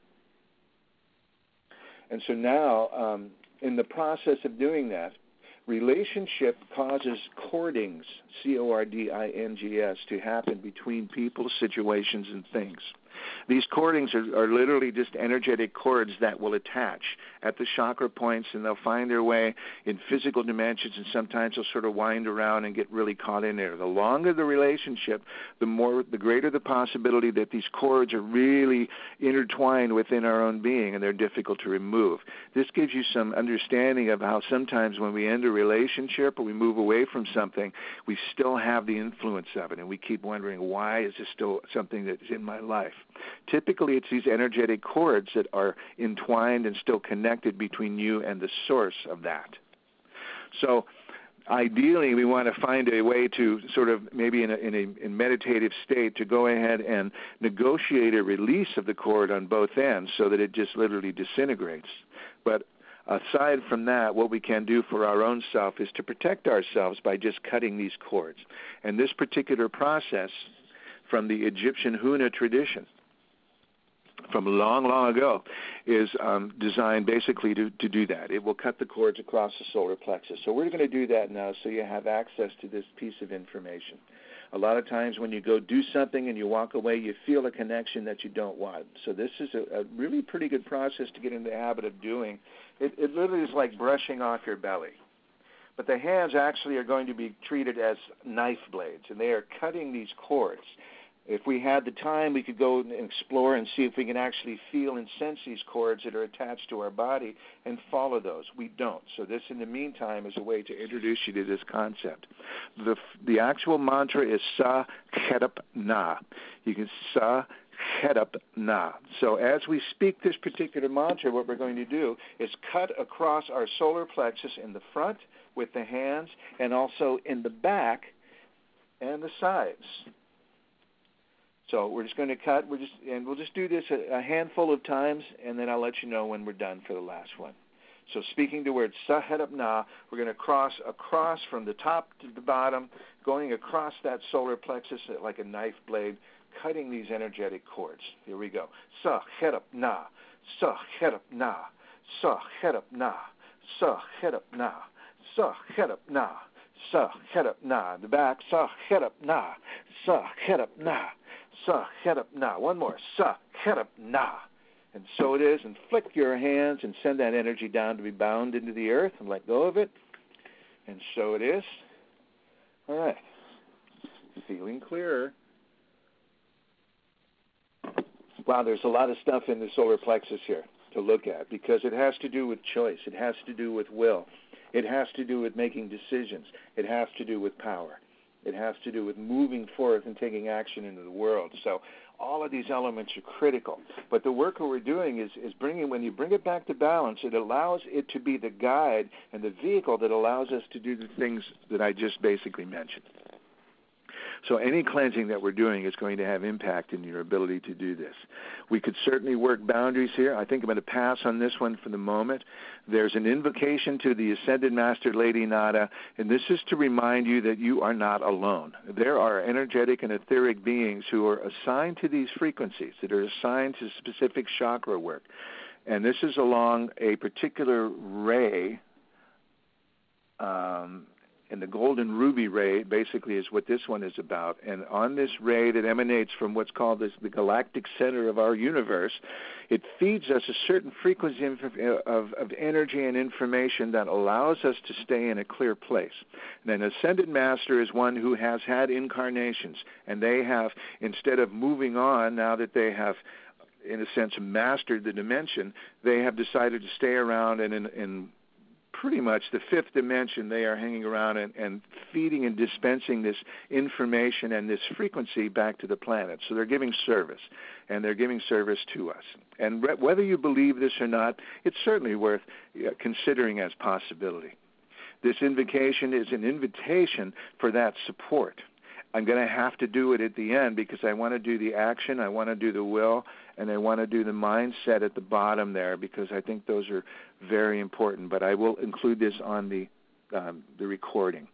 And so now, um, in the process of doing that, relationship causes cordings, C O R D I N G S, to happen between people, situations, and things. These cordings are, are literally just energetic cords that will attach at the chakra points, and they'll find their way in physical dimensions, and sometimes they'll sort of wind around and get really caught in there. The longer the relationship, the more, the greater the possibility that these cords are really intertwined within our own being, and they're difficult to remove. This gives you some understanding of how sometimes when we end a relationship or we move away from something, we still have the influence of it, and we keep wondering, why is this still something that's in my life? Typically, it's these energetic cords that are entwined and still connected between you and the source of that. So ideally, we want to find a way to sort of maybe in a, in a in meditative state to go ahead and negotiate a release of the cord on both ends so that it just literally disintegrates. But aside from that, what we can do for our own self is to protect ourselves by just cutting these cords. And this particular process from the Egyptian Huna tradition from long, long ago is um, designed basically to, to do that. It will cut the cords across the solar plexus. So we're going to do that now so you have access to this piece of information. A lot of times when you go do something and you walk away, you feel a connection that you don't want. So this is a, a really pretty good process to get into the habit of doing. It, it literally is like brushing off your belly. But the hands actually are going to be treated as knife blades, and they are cutting these cords. If we had the time, we could go and explore and see if we can actually feel and sense these cords that are attached to our body and follow those. We don't. So this, in the meantime, is a way to introduce you to this concept. The the actual mantra is Sa Khetup Na. You can Sa Khetup Na. So as we speak this particular mantra, what we're going to do is cut across our solar plexus in the front with the hands and also in the back and the sides. So we're just going to cut, we're just, and we'll just do this a, a handful of times, and then I'll let you know when we're done for the last one. So speaking the word Sa Khetup Na, we're going to cross across from the top to the bottom, going across that solar plexus like a knife blade, cutting these energetic cords. Here we go. Sa Khetup Na, Sa Khetup Na, Sa Khetup Na, Sa Khetup Na, Sa Khetup Na, Sa Khetup Na. The back, Sa Khetup Na, Sa Khetup Na. Sa Khetup Na. One more. Sa Khetup Na. And so it is. And flick your hands and send that energy down to be bound into the earth and let go of it. And so it is. All right. Feeling clearer. Wow, there's a lot of stuff in the solar plexus here to look at because it has to do with choice. It has to do with will. It has to do with making decisions. It has to do with power. It has to do with moving forth and taking action into the world. So all of these elements are critical. But the work that we're doing is, is bringing, when you bring it back to balance, it allows it to be the guide and the vehicle that allows us to do the things that I just basically mentioned. So any cleansing that we're doing is going to have impact in your ability to do this. We could certainly work boundaries here. I think I'm going to pass on this one for the moment. There's an invocation to the Ascended Master Lady Nada, and this is to remind you that you are not alone. There are energetic and etheric beings who are assigned to these frequencies, that are assigned to specific chakra work. And this is along a particular ray, um, and the golden ruby ray basically is what this one is about. And on this ray that emanates from what's called this, the galactic center of our universe, it feeds us a certain frequency of, of, of energy and information that allows us to stay in a clear place. And an Ascended Master is one who has had incarnations, and they have, instead of moving on now that they have, in a sense, mastered the dimension, they have decided to stay around and in, in pretty much the fifth dimension, they are hanging around and, and feeding and dispensing this information and this frequency back to the planet. So they're giving service, and they're giving service to us. And re- whether you believe this or not, it's certainly worth uh, considering as possibility. This invocation is an invitation for that support. I'm going to have to do it at the end because I want to do the action, I want to do the will, and I want to do the mindset at the bottom there because I think those are very important. But I will include this on the um, the recording.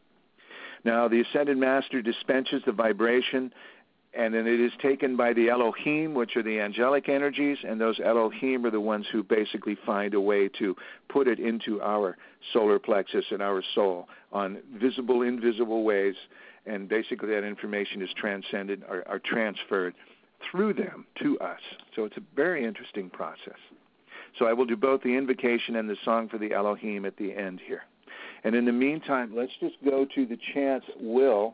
Now, the Ascended Master dispenses the vibration, and then it is taken by the Elohim, which are the angelic energies, and those Elohim are the ones who basically find a way to put it into our solar plexus and our soul on visible, invisible ways. And basically that information is transcended or, or transferred through them to us. So it's a very interesting process. So I will do both the invocation and the song for the Elohim at the end here. And in the meantime, let's just go to the chant will.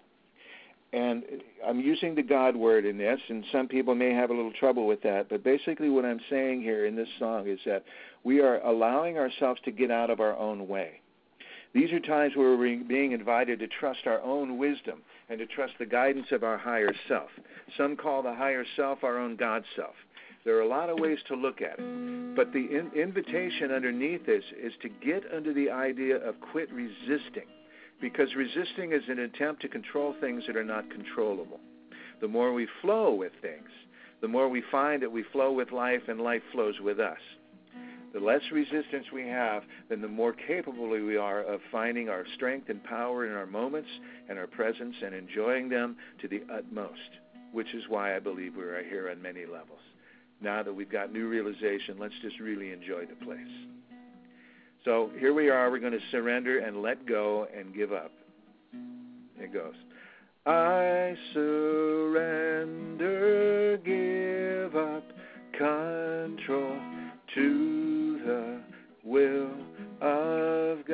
And I'm using the God word in this, and some people may have a little trouble with that. But basically what I'm saying here in this song is that we are allowing ourselves to get out of our own way. These are times where we're being invited to trust our own wisdom and to trust the guidance of our higher self. Some call the higher self our own God self. There are a lot of ways to look at it. But the in- invitation underneath this is to get under the idea of quit resisting. because resisting is an attempt to control things that are not controllable. The more we flow with things, the more we find that we flow with life and life flows with us. The less resistance we have, then the more capable we are of finding our strength and power in our moments and our presence and enjoying them to the utmost, which is why I believe we are here on many levels. Now that we've got new realization, let's just really enjoy the place. So here we are. We're going to surrender and let go and give up. It goes. I surrender, give up control to the will of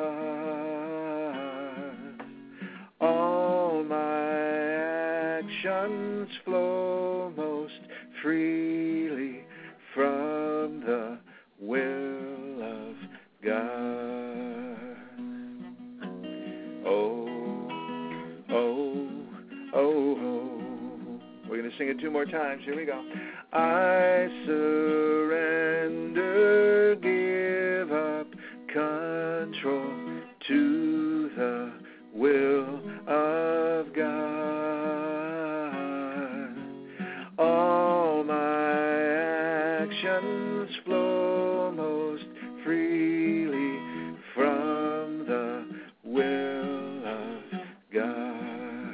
God. All my actions flow most freely from the will of God. Oh, oh, oh, oh. We're going to sing it two more times. Here we go. I surrender, give up control to the will of God. All my actions flow most freely from the will of God.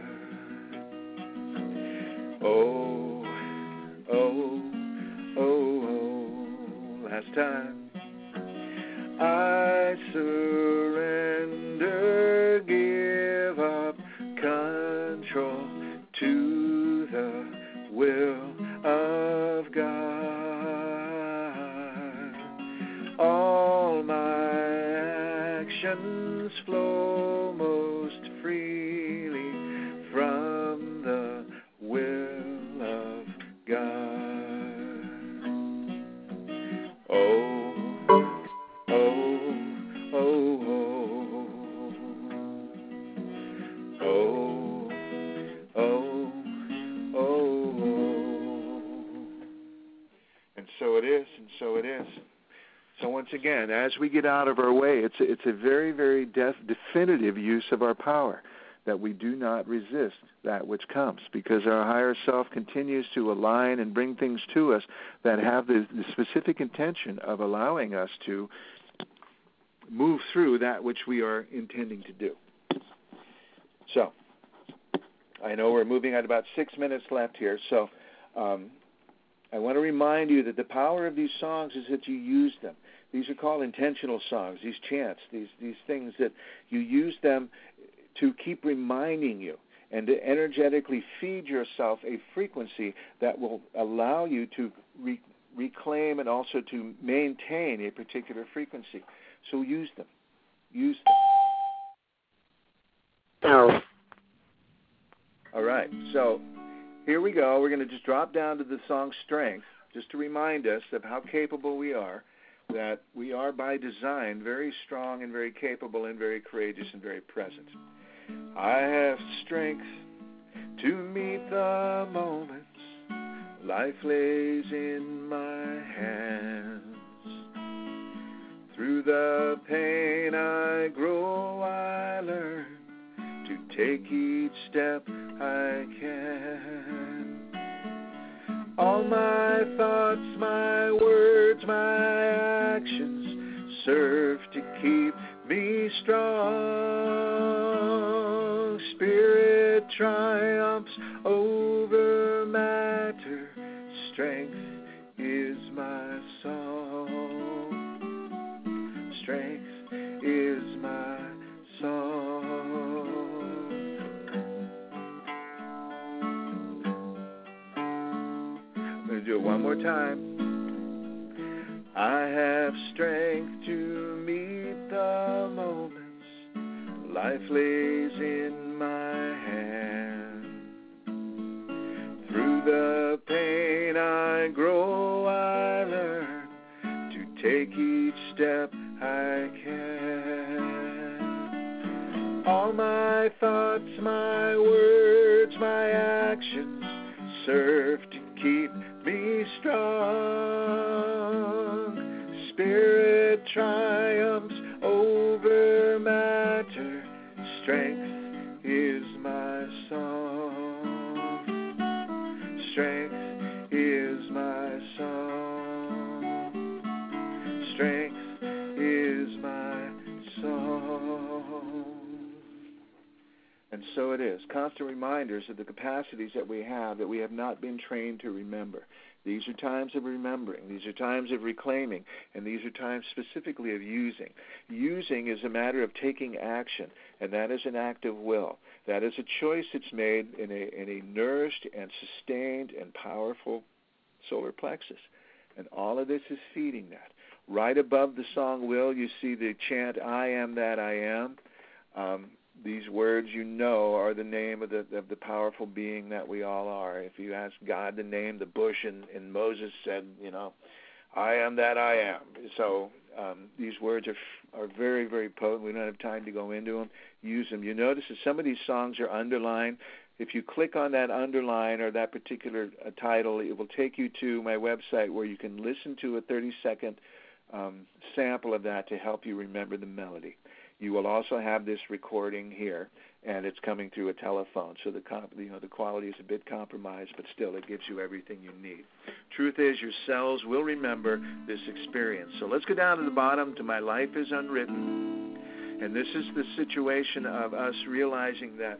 Oh, oh, oh, oh. Last time. I surrender, give up control to the will of God. All my actions flow most freely from the will of God. Oh, oh, oh, oh, oh, oh, oh, oh. And so it is, and so it is. So once again, as we get out of our way, it's a, it's a very, very def, definitive use of our power, that we do not resist that which comes, because our higher self continues to align and bring things to us that have the, the specific intention of allowing us to move through that which we are intending to do. So, I know we're moving at about six minutes left here, so um, I want to remind you that the power of these songs is that you use them. These are called intentional songs, these chants, these, these things that you use them to keep reminding you and to energetically feed yourself a frequency that will allow you to re- reclaim and also to maintain a particular frequency. So use them. Use them. No. All right. So here we go. We're going to just drop down to the song Strength, just to remind us of how capable we are, that we are by design very strong and very capable and very courageous and very present. I have strength to meet the moments life lays in my hands. Through the pain I grow, I learn to take each step I can. All my thoughts, my words, my actions serve to keep me strong. Spirit triumphs over matter. Strength is my song. Strength is my song. I'm going to do it one more time. I have strength to meet the moments life lays in my hand. Through the pain I grow, I learn to take each step I can. All my thoughts, my words, my actions serve to keep me strong. Spirit triumphs over matter. Strength strength is my song. And so it is. Constant reminders of the capacities that we have that we have not been trained to remember. These are times of remembering. These are times of reclaiming. And these are times specifically of using. Using is a matter of taking action, and that is an act of will. That is a choice that's made in a, in a nourished and sustained and powerful solar plexus. And all of this is feeding that. Right above the song Will, you see the chant, I am that I am. Um, these words, you know, are the name of the of the powerful being that we all are. If you ask God to name the bush, and, and Moses said, you know, I am that I am. So um, these words are are very, very potent. We don't have time to go into them. Use them. You notice that some of these songs are underlined. If you click on that underline or that particular uh, title, it will take you to my website where you can listen to a thirty-second um, sample of that to help you remember the melody. You will also have this recording here, and it's coming through a telephone, so the comp- you know the quality is a bit compromised, but still it gives you everything you need. Truth is, your cells will remember this experience. So let's go down to the bottom to My Life is Unwritten, and this is the situation of us realizing that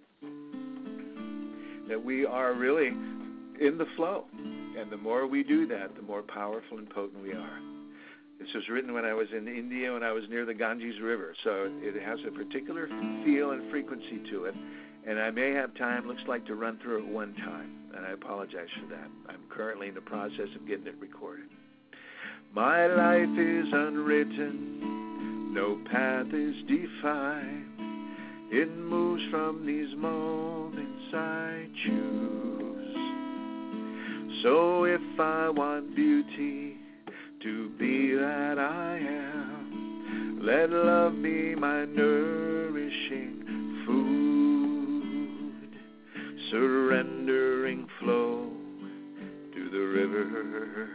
that we are really in the flow, and the more we do that, the more powerful and potent we are. This was written when I was in India, when I was near the Ganges River, so it has a particular feel and frequency to it, and I may have time, looks like, to run through it one time, and I apologize for that. I'm currently in the process of getting it recorded. My life is unwritten, no path is defined. It moves from these moments I choose. So if I want beauty, to be that I am, let love be my nourishing food, surrendering flow to the river,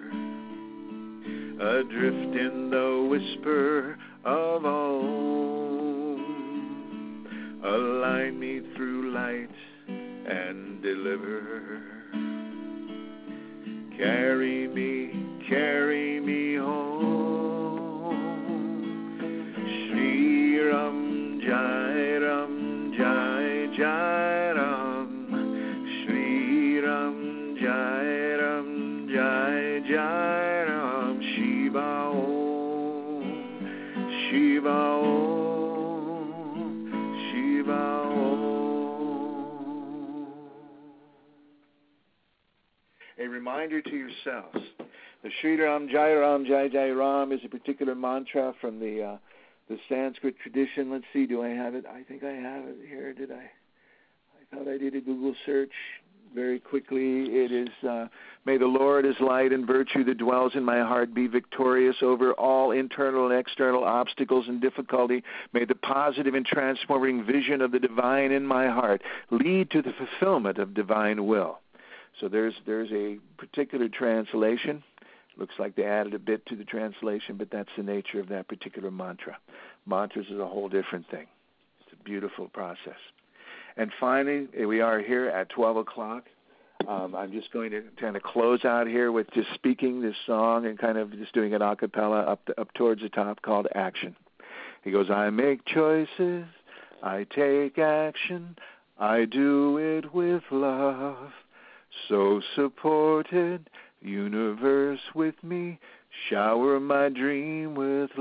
adrift in the whisper of Om, align me through light and deliver, carry me, carry me home. Shri Ram Jai Ram Jai Jai Ram. Shri Ram Jai Ram Jai Jai Ram. Shiva Om. Shiva Om. Shiva Om. A reminder to yourselves. The Shri Ram Jai Ram Jai Jai Ram is a particular mantra from the uh, the Sanskrit tradition. Let's see, do I have it? I think I have it here. Did I? I thought I did a Google search very quickly. It is, uh, may the Lord as light and virtue that dwells in my heart be victorious over all internal and external obstacles and difficulty. May the positive and transforming vision of the divine in my heart lead to the fulfillment of divine will. So there's there's a particular translation. Looks like they added a bit to the translation, but that's the nature of that particular mantra. Mantras is a whole different thing. It's a beautiful process. And finally, we are here at twelve o'clock. Um, I'm just going to kind of close out here with just speaking this song and kind of just doing an a cappella up, the, up towards the top called Action. He goes, I make choices, I take action, I do it with love, so supported, universe with me, shower my dream with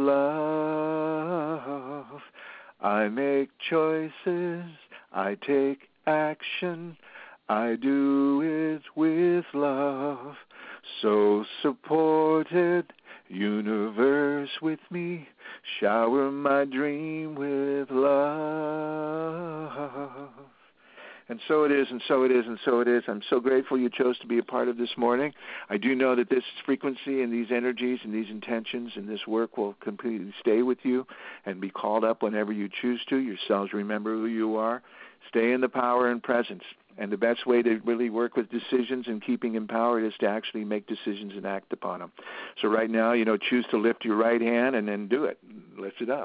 love. I make choices, I take action, I do it with love, so supported, universe with me, shower my dream with love. And so it is, and so it is, and so it is. I'm so grateful you chose to be a part of this morning. I do know that this frequency and these energies and these intentions and this work will completely stay with you and be called up whenever you choose to. Your cells remember who you are. Stay in the power and presence. And the best way to really work with decisions and keeping empowered is to actually make decisions and act upon them. So right now, you know, choose to lift your right hand and then do it. Lift it up.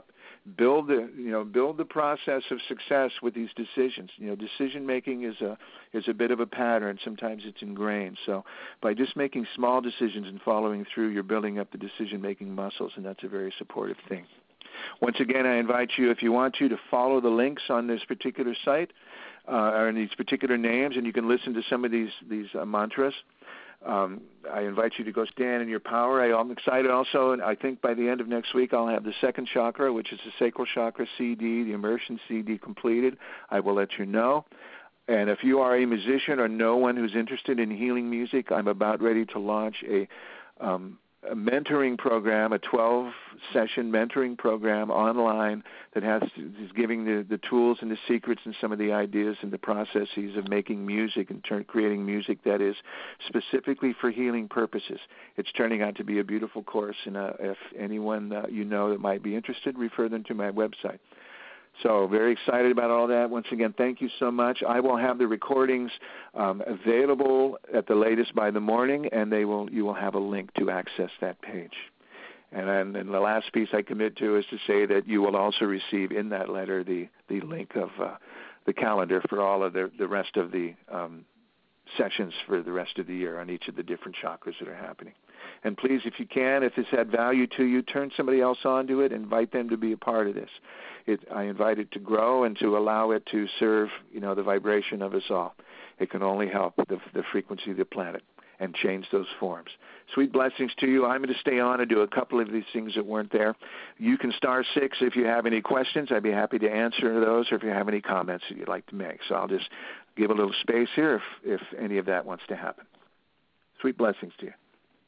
build the you know build the process of success with these decisions. You know, decision making is a is a bit of a pattern. Sometimes it's ingrained. So by just making small decisions and following through, you're building up the decision making muscles, and that's a very supportive thing. Once again, I invite you, if you want to, to follow the links on this particular site uh, or in these particular names, and you can listen to some of these these uh, mantras. Um, I invite you to go stand in your power. I, I'm excited also, and I think by the end of next week I'll have the second chakra, which is the sacral chakra C D, the immersion C D completed. I will let you know. And if you are a musician or know one who's interested in healing music, I'm about ready to launch a, um, a mentoring program, a twelve-session mentoring program online that has to, is giving the, the tools and the secrets and some of the ideas and the processes of making music and turn, creating music that is specifically for healing purposes. It's turning out to be a beautiful course, and uh, if anyone uh, you know that might be interested, refer them to my website. So very excited about all that. Once again, thank you so much. I will have the recordings um, available at the latest by the morning, and they will you will have a link to access that page. And then and the last piece I commit to is to say that you will also receive in that letter the, the link of uh, the calendar for all of the, the rest of the um, sessions for the rest of the year on each of the different chakras that are happening. And please, if you can, if it's had value to you, turn somebody else onto it, invite them to be a part of this. It, I invite it to grow and to allow it to serve, you know, the vibration of us all. It can only help the, the frequency of the planet and change those forms. Sweet blessings to you. I'm going to stay on and do a couple of these things that weren't there. You can star six if you have any questions. I'd be happy to answer those, or if you have any comments that you'd like to make. So I'll just give a little space here if, if any of that wants to happen. Sweet blessings to you.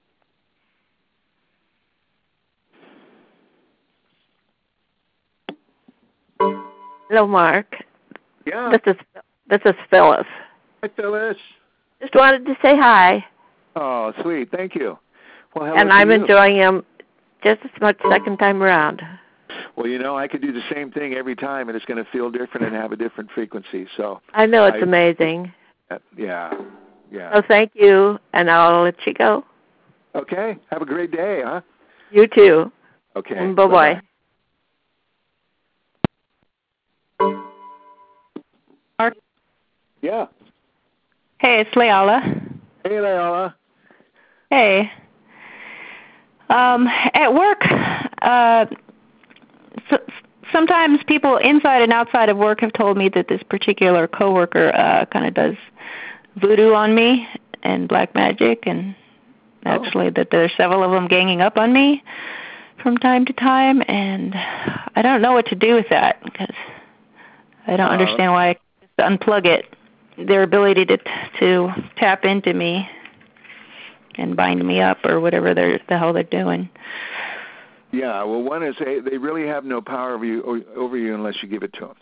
Hello, Mark. Yeah. This is this is Phyllis. Hi, Phyllis. Just wanted to say hi. Oh, sweet. Thank you. Well, hello and to I'm you. enjoying him just as much second time around. Well, you know, I could do the same thing every time, and it's going to feel different and have a different frequency. So I know it's I, amazing. Yeah, yeah. So thank you, and I'll let you go. Okay. Have a great day, huh? You too. Okay. And bye-bye. Mark? Yeah. Hey, it's Leala. Hey, Leala. Hey. Um, at work, uh, so, sometimes people inside and outside of work have told me that this particular coworker uh, kind of does voodoo on me and black magic, and actually oh. that there's several of them ganging up on me from time to time, and I don't know what to do with that because I don't uh, understand why I can't just unplug it, their ability to to tap into me and bind me up or whatever they're, the hell they're doing. Yeah, well, one is they, they really have no power over you, over you unless you give it to them.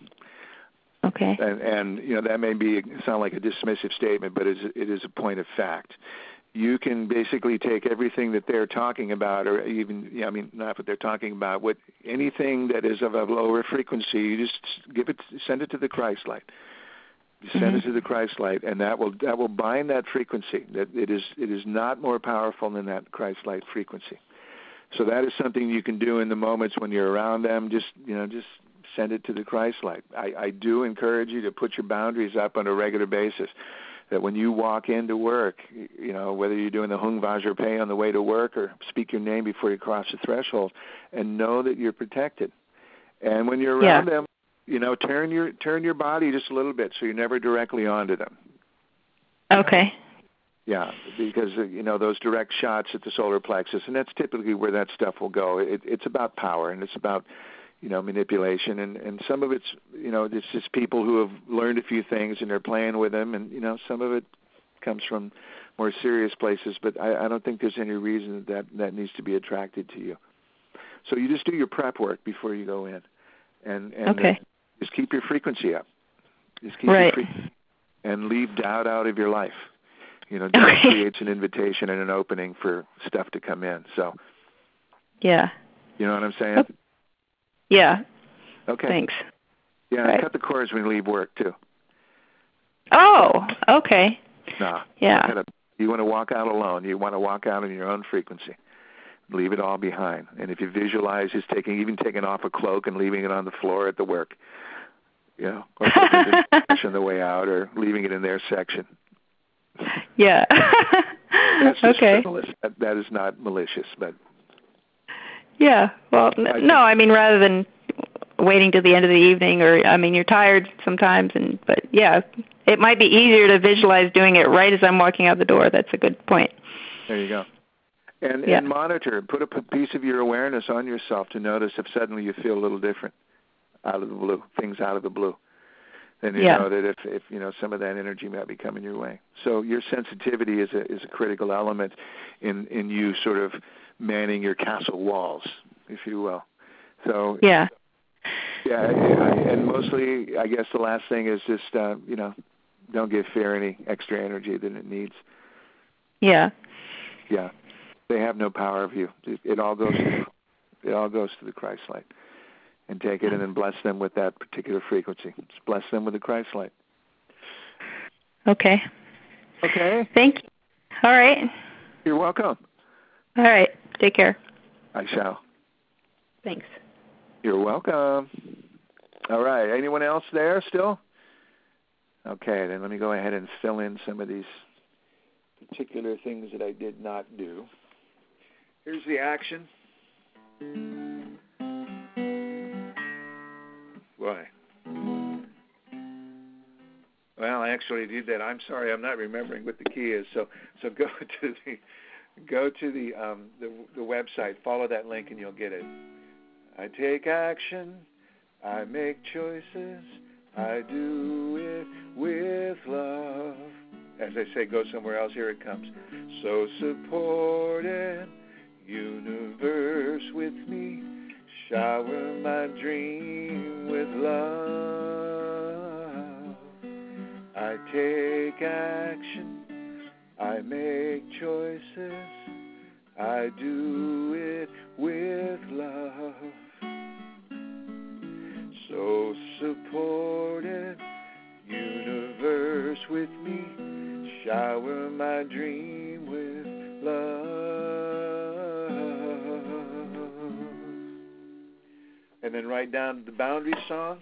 Okay. And, and you know, that may be sound like a dismissive statement, but it is, it is a point of fact. You can basically take everything that they're talking about, or even, yeah, I mean, not what they're talking about, what anything that is of a lower frequency, you just give it, send it to the Christ light. You send mm-hmm. it to the Christ light, and that will that will bind that frequency. That it is it is not more powerful than that Christ light frequency. So that is something you can do in the moments when you're around them. Just you know, just send it to the Christ light. I, I do encourage you to put your boundaries up on a regular basis. That when you walk into work, you know, whether you're doing the Hung Vajrapāya on the way to work or speak your name before you cross the threshold, and know that you're protected. And when you're around yeah. them, you know, turn your turn your body just a little bit so you're never directly onto them. Okay. Yeah, because, you know, those direct shots at the solar plexus, and that's typically where that stuff will go. It, it's about power, and it's about, you know, manipulation, and, and some of it's, you know, it's just people who have learned a few things and they're playing with them, and, you know, some of it comes from more serious places, but I, I don't think there's any reason that that needs to be attracted to you. So you just do your prep work before you go in, and, and okay. uh, just keep your frequency up. Just keep right. your frequency, and leave doubt out of your life. You know, doubt okay. creates an invitation and an opening for stuff to come in. So, yeah. You know what I'm saying? Oh. Yeah. Okay. Thanks. Yeah, right. cut the cords when you leave work, too. Oh, okay. No. Yeah. Gotta, you want to walk out alone. You want to walk out in your own frequency. Leave it all behind. And if you visualize just taking, even taking off a cloak and leaving it on the floor at the work, you know, or putting it in on the way out, or leaving it in their section. Yeah. That's just okay. frivolous. That, that is not malicious, but. Yeah. Well, n- I no, I mean, rather than waiting till the end of the evening, or, I mean, you're tired sometimes, and but yeah, it might be easier to visualize doing it right as I'm walking out the door. That's a good point. There you go. And, yeah. and monitor, put a p- piece of your awareness on yourself to notice if suddenly you feel a little different out of the blue, things out of the blue. Then you yeah. know that if, if you know some of that energy might be coming your way. So your sensitivity is a is a critical element in, in you sort of manning your castle walls, if you will. So yeah. Yeah, and mostly, I guess the last thing is just, uh, you know, don't give fear any extra energy than it needs. Yeah. Yeah, they have no power of you. It, it all goes to the, it all goes to the Christ light, and take it and then bless them with that particular frequency. Just bless them with the Christ light. Okay. Okay. Thank you. All right. You're welcome. All right. Take care. I shall. Thanks. You're welcome. All right. Anyone else there still? Okay, then let me go ahead and fill in some of these particular things that I did not do. Here's the action. Why? Well, I actually did that. I'm sorry, I'm not remembering what the key is. So, so go to the go to the um, the, the website. Follow that link, and you'll get it. I take action, I make choices, I do it with love. As I say, go somewhere else, here it comes. So supported, universe with me, shower my dream with love. I take action, I make choices, I do it with love. So supported, universe with me, shower my dream with love. And then right down to the boundary song.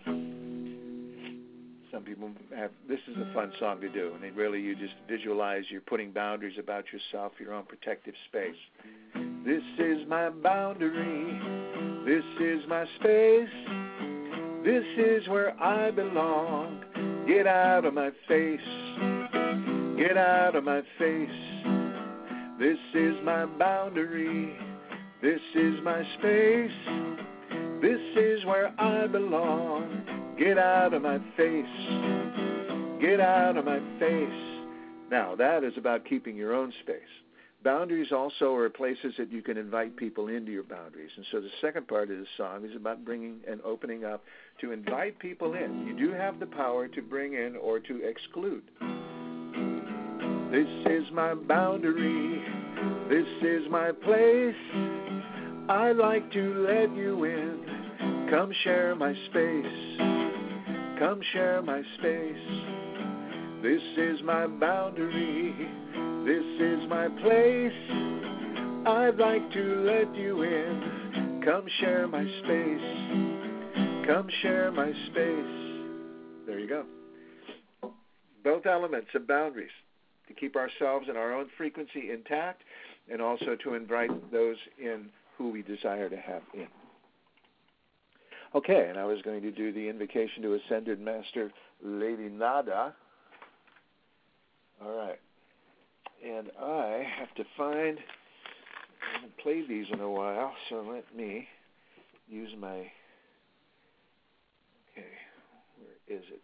Some people have, this is a fun song to do, and it really, you just visualize you're putting boundaries about yourself, your own protective space. This is my boundary, this is my space, this is where I belong. Get out of my face, get out of my face. This is my boundary, this is my space, this is where I belong. Get out of my face, get out of my face. Now, that is about keeping your own space. Boundaries also are places that you can invite people into your boundaries. And so the second part of the song is about bringing and opening up to invite people in. You do have the power to bring in or to exclude. This is my boundary. This is my place. I like to let you in. Come share my space. Come share my space. This is my boundary. This is my place. I'd like to let you in. Come share my space. Come share my space. There you go. Both elements of boundaries, to keep ourselves and our own frequency intact, and also to invite those in who we desire to have in. Okay, and I was going to do the invocation to Ascended Master Lady Nada. All right. And I have to find, I haven't played these in a while, so let me use my, okay, where is it?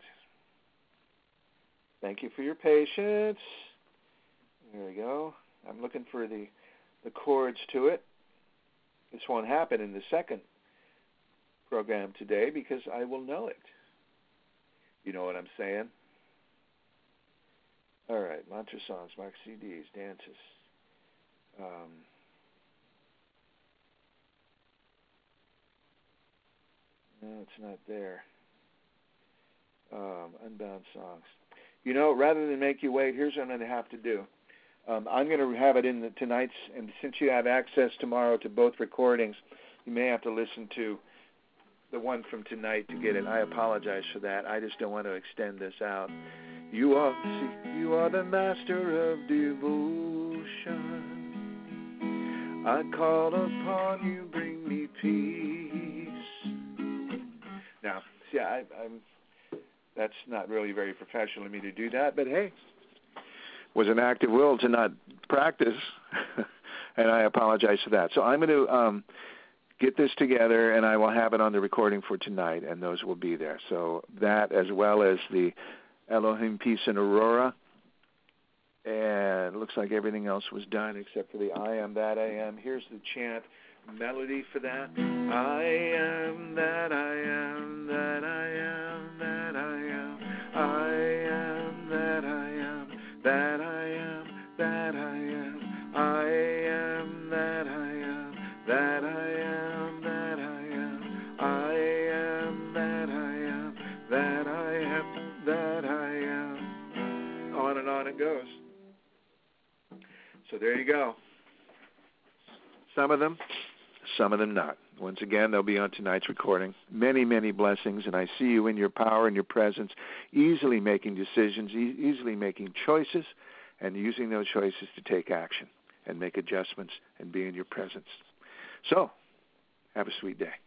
Thank you for your patience. There we go. I'm looking for the, the chords to it. This won't happen in the second program today because I will know it. You know what I'm saying? All right, mantra songs, mark C Ds, dances. Um, no, it's not there. Um, unbound songs. You know, rather than make you wait, here's what I'm going to have to do. Um, I'm going to have it in the tonight's, and since you have access tomorrow to both recordings, you may have to listen to the one from tonight to get it. I apologize for that. I just don't want to extend this out. You are, see, you are the master of devotion. I call upon you, bring me peace. Now, see, I, I'm. That's not really very professional of me to do that, but hey, was an act of will to not practice, and I apologize for that. So I'm going to um, get this together, and I will have it on the recording for tonight, and those will be there. So that, as well as the Elohim Peace and Aurora, and it looks like everything else was done except for the I Am That I Am. Here's the chant melody for that. I am that I am, that I am, that I am. I am that I am, that I am, that I am. I am that I am, that I am, that I am. I am that I am, that I am, that I am. On and on it goes. So there you go. Some of them, some of them not. Once again, they'll be on tonight's recording. Many, many blessings, and I see you in your power and your presence, easily making decisions, e- easily making choices, and using those choices to take action and make adjustments and be in your presence. So, have a sweet day.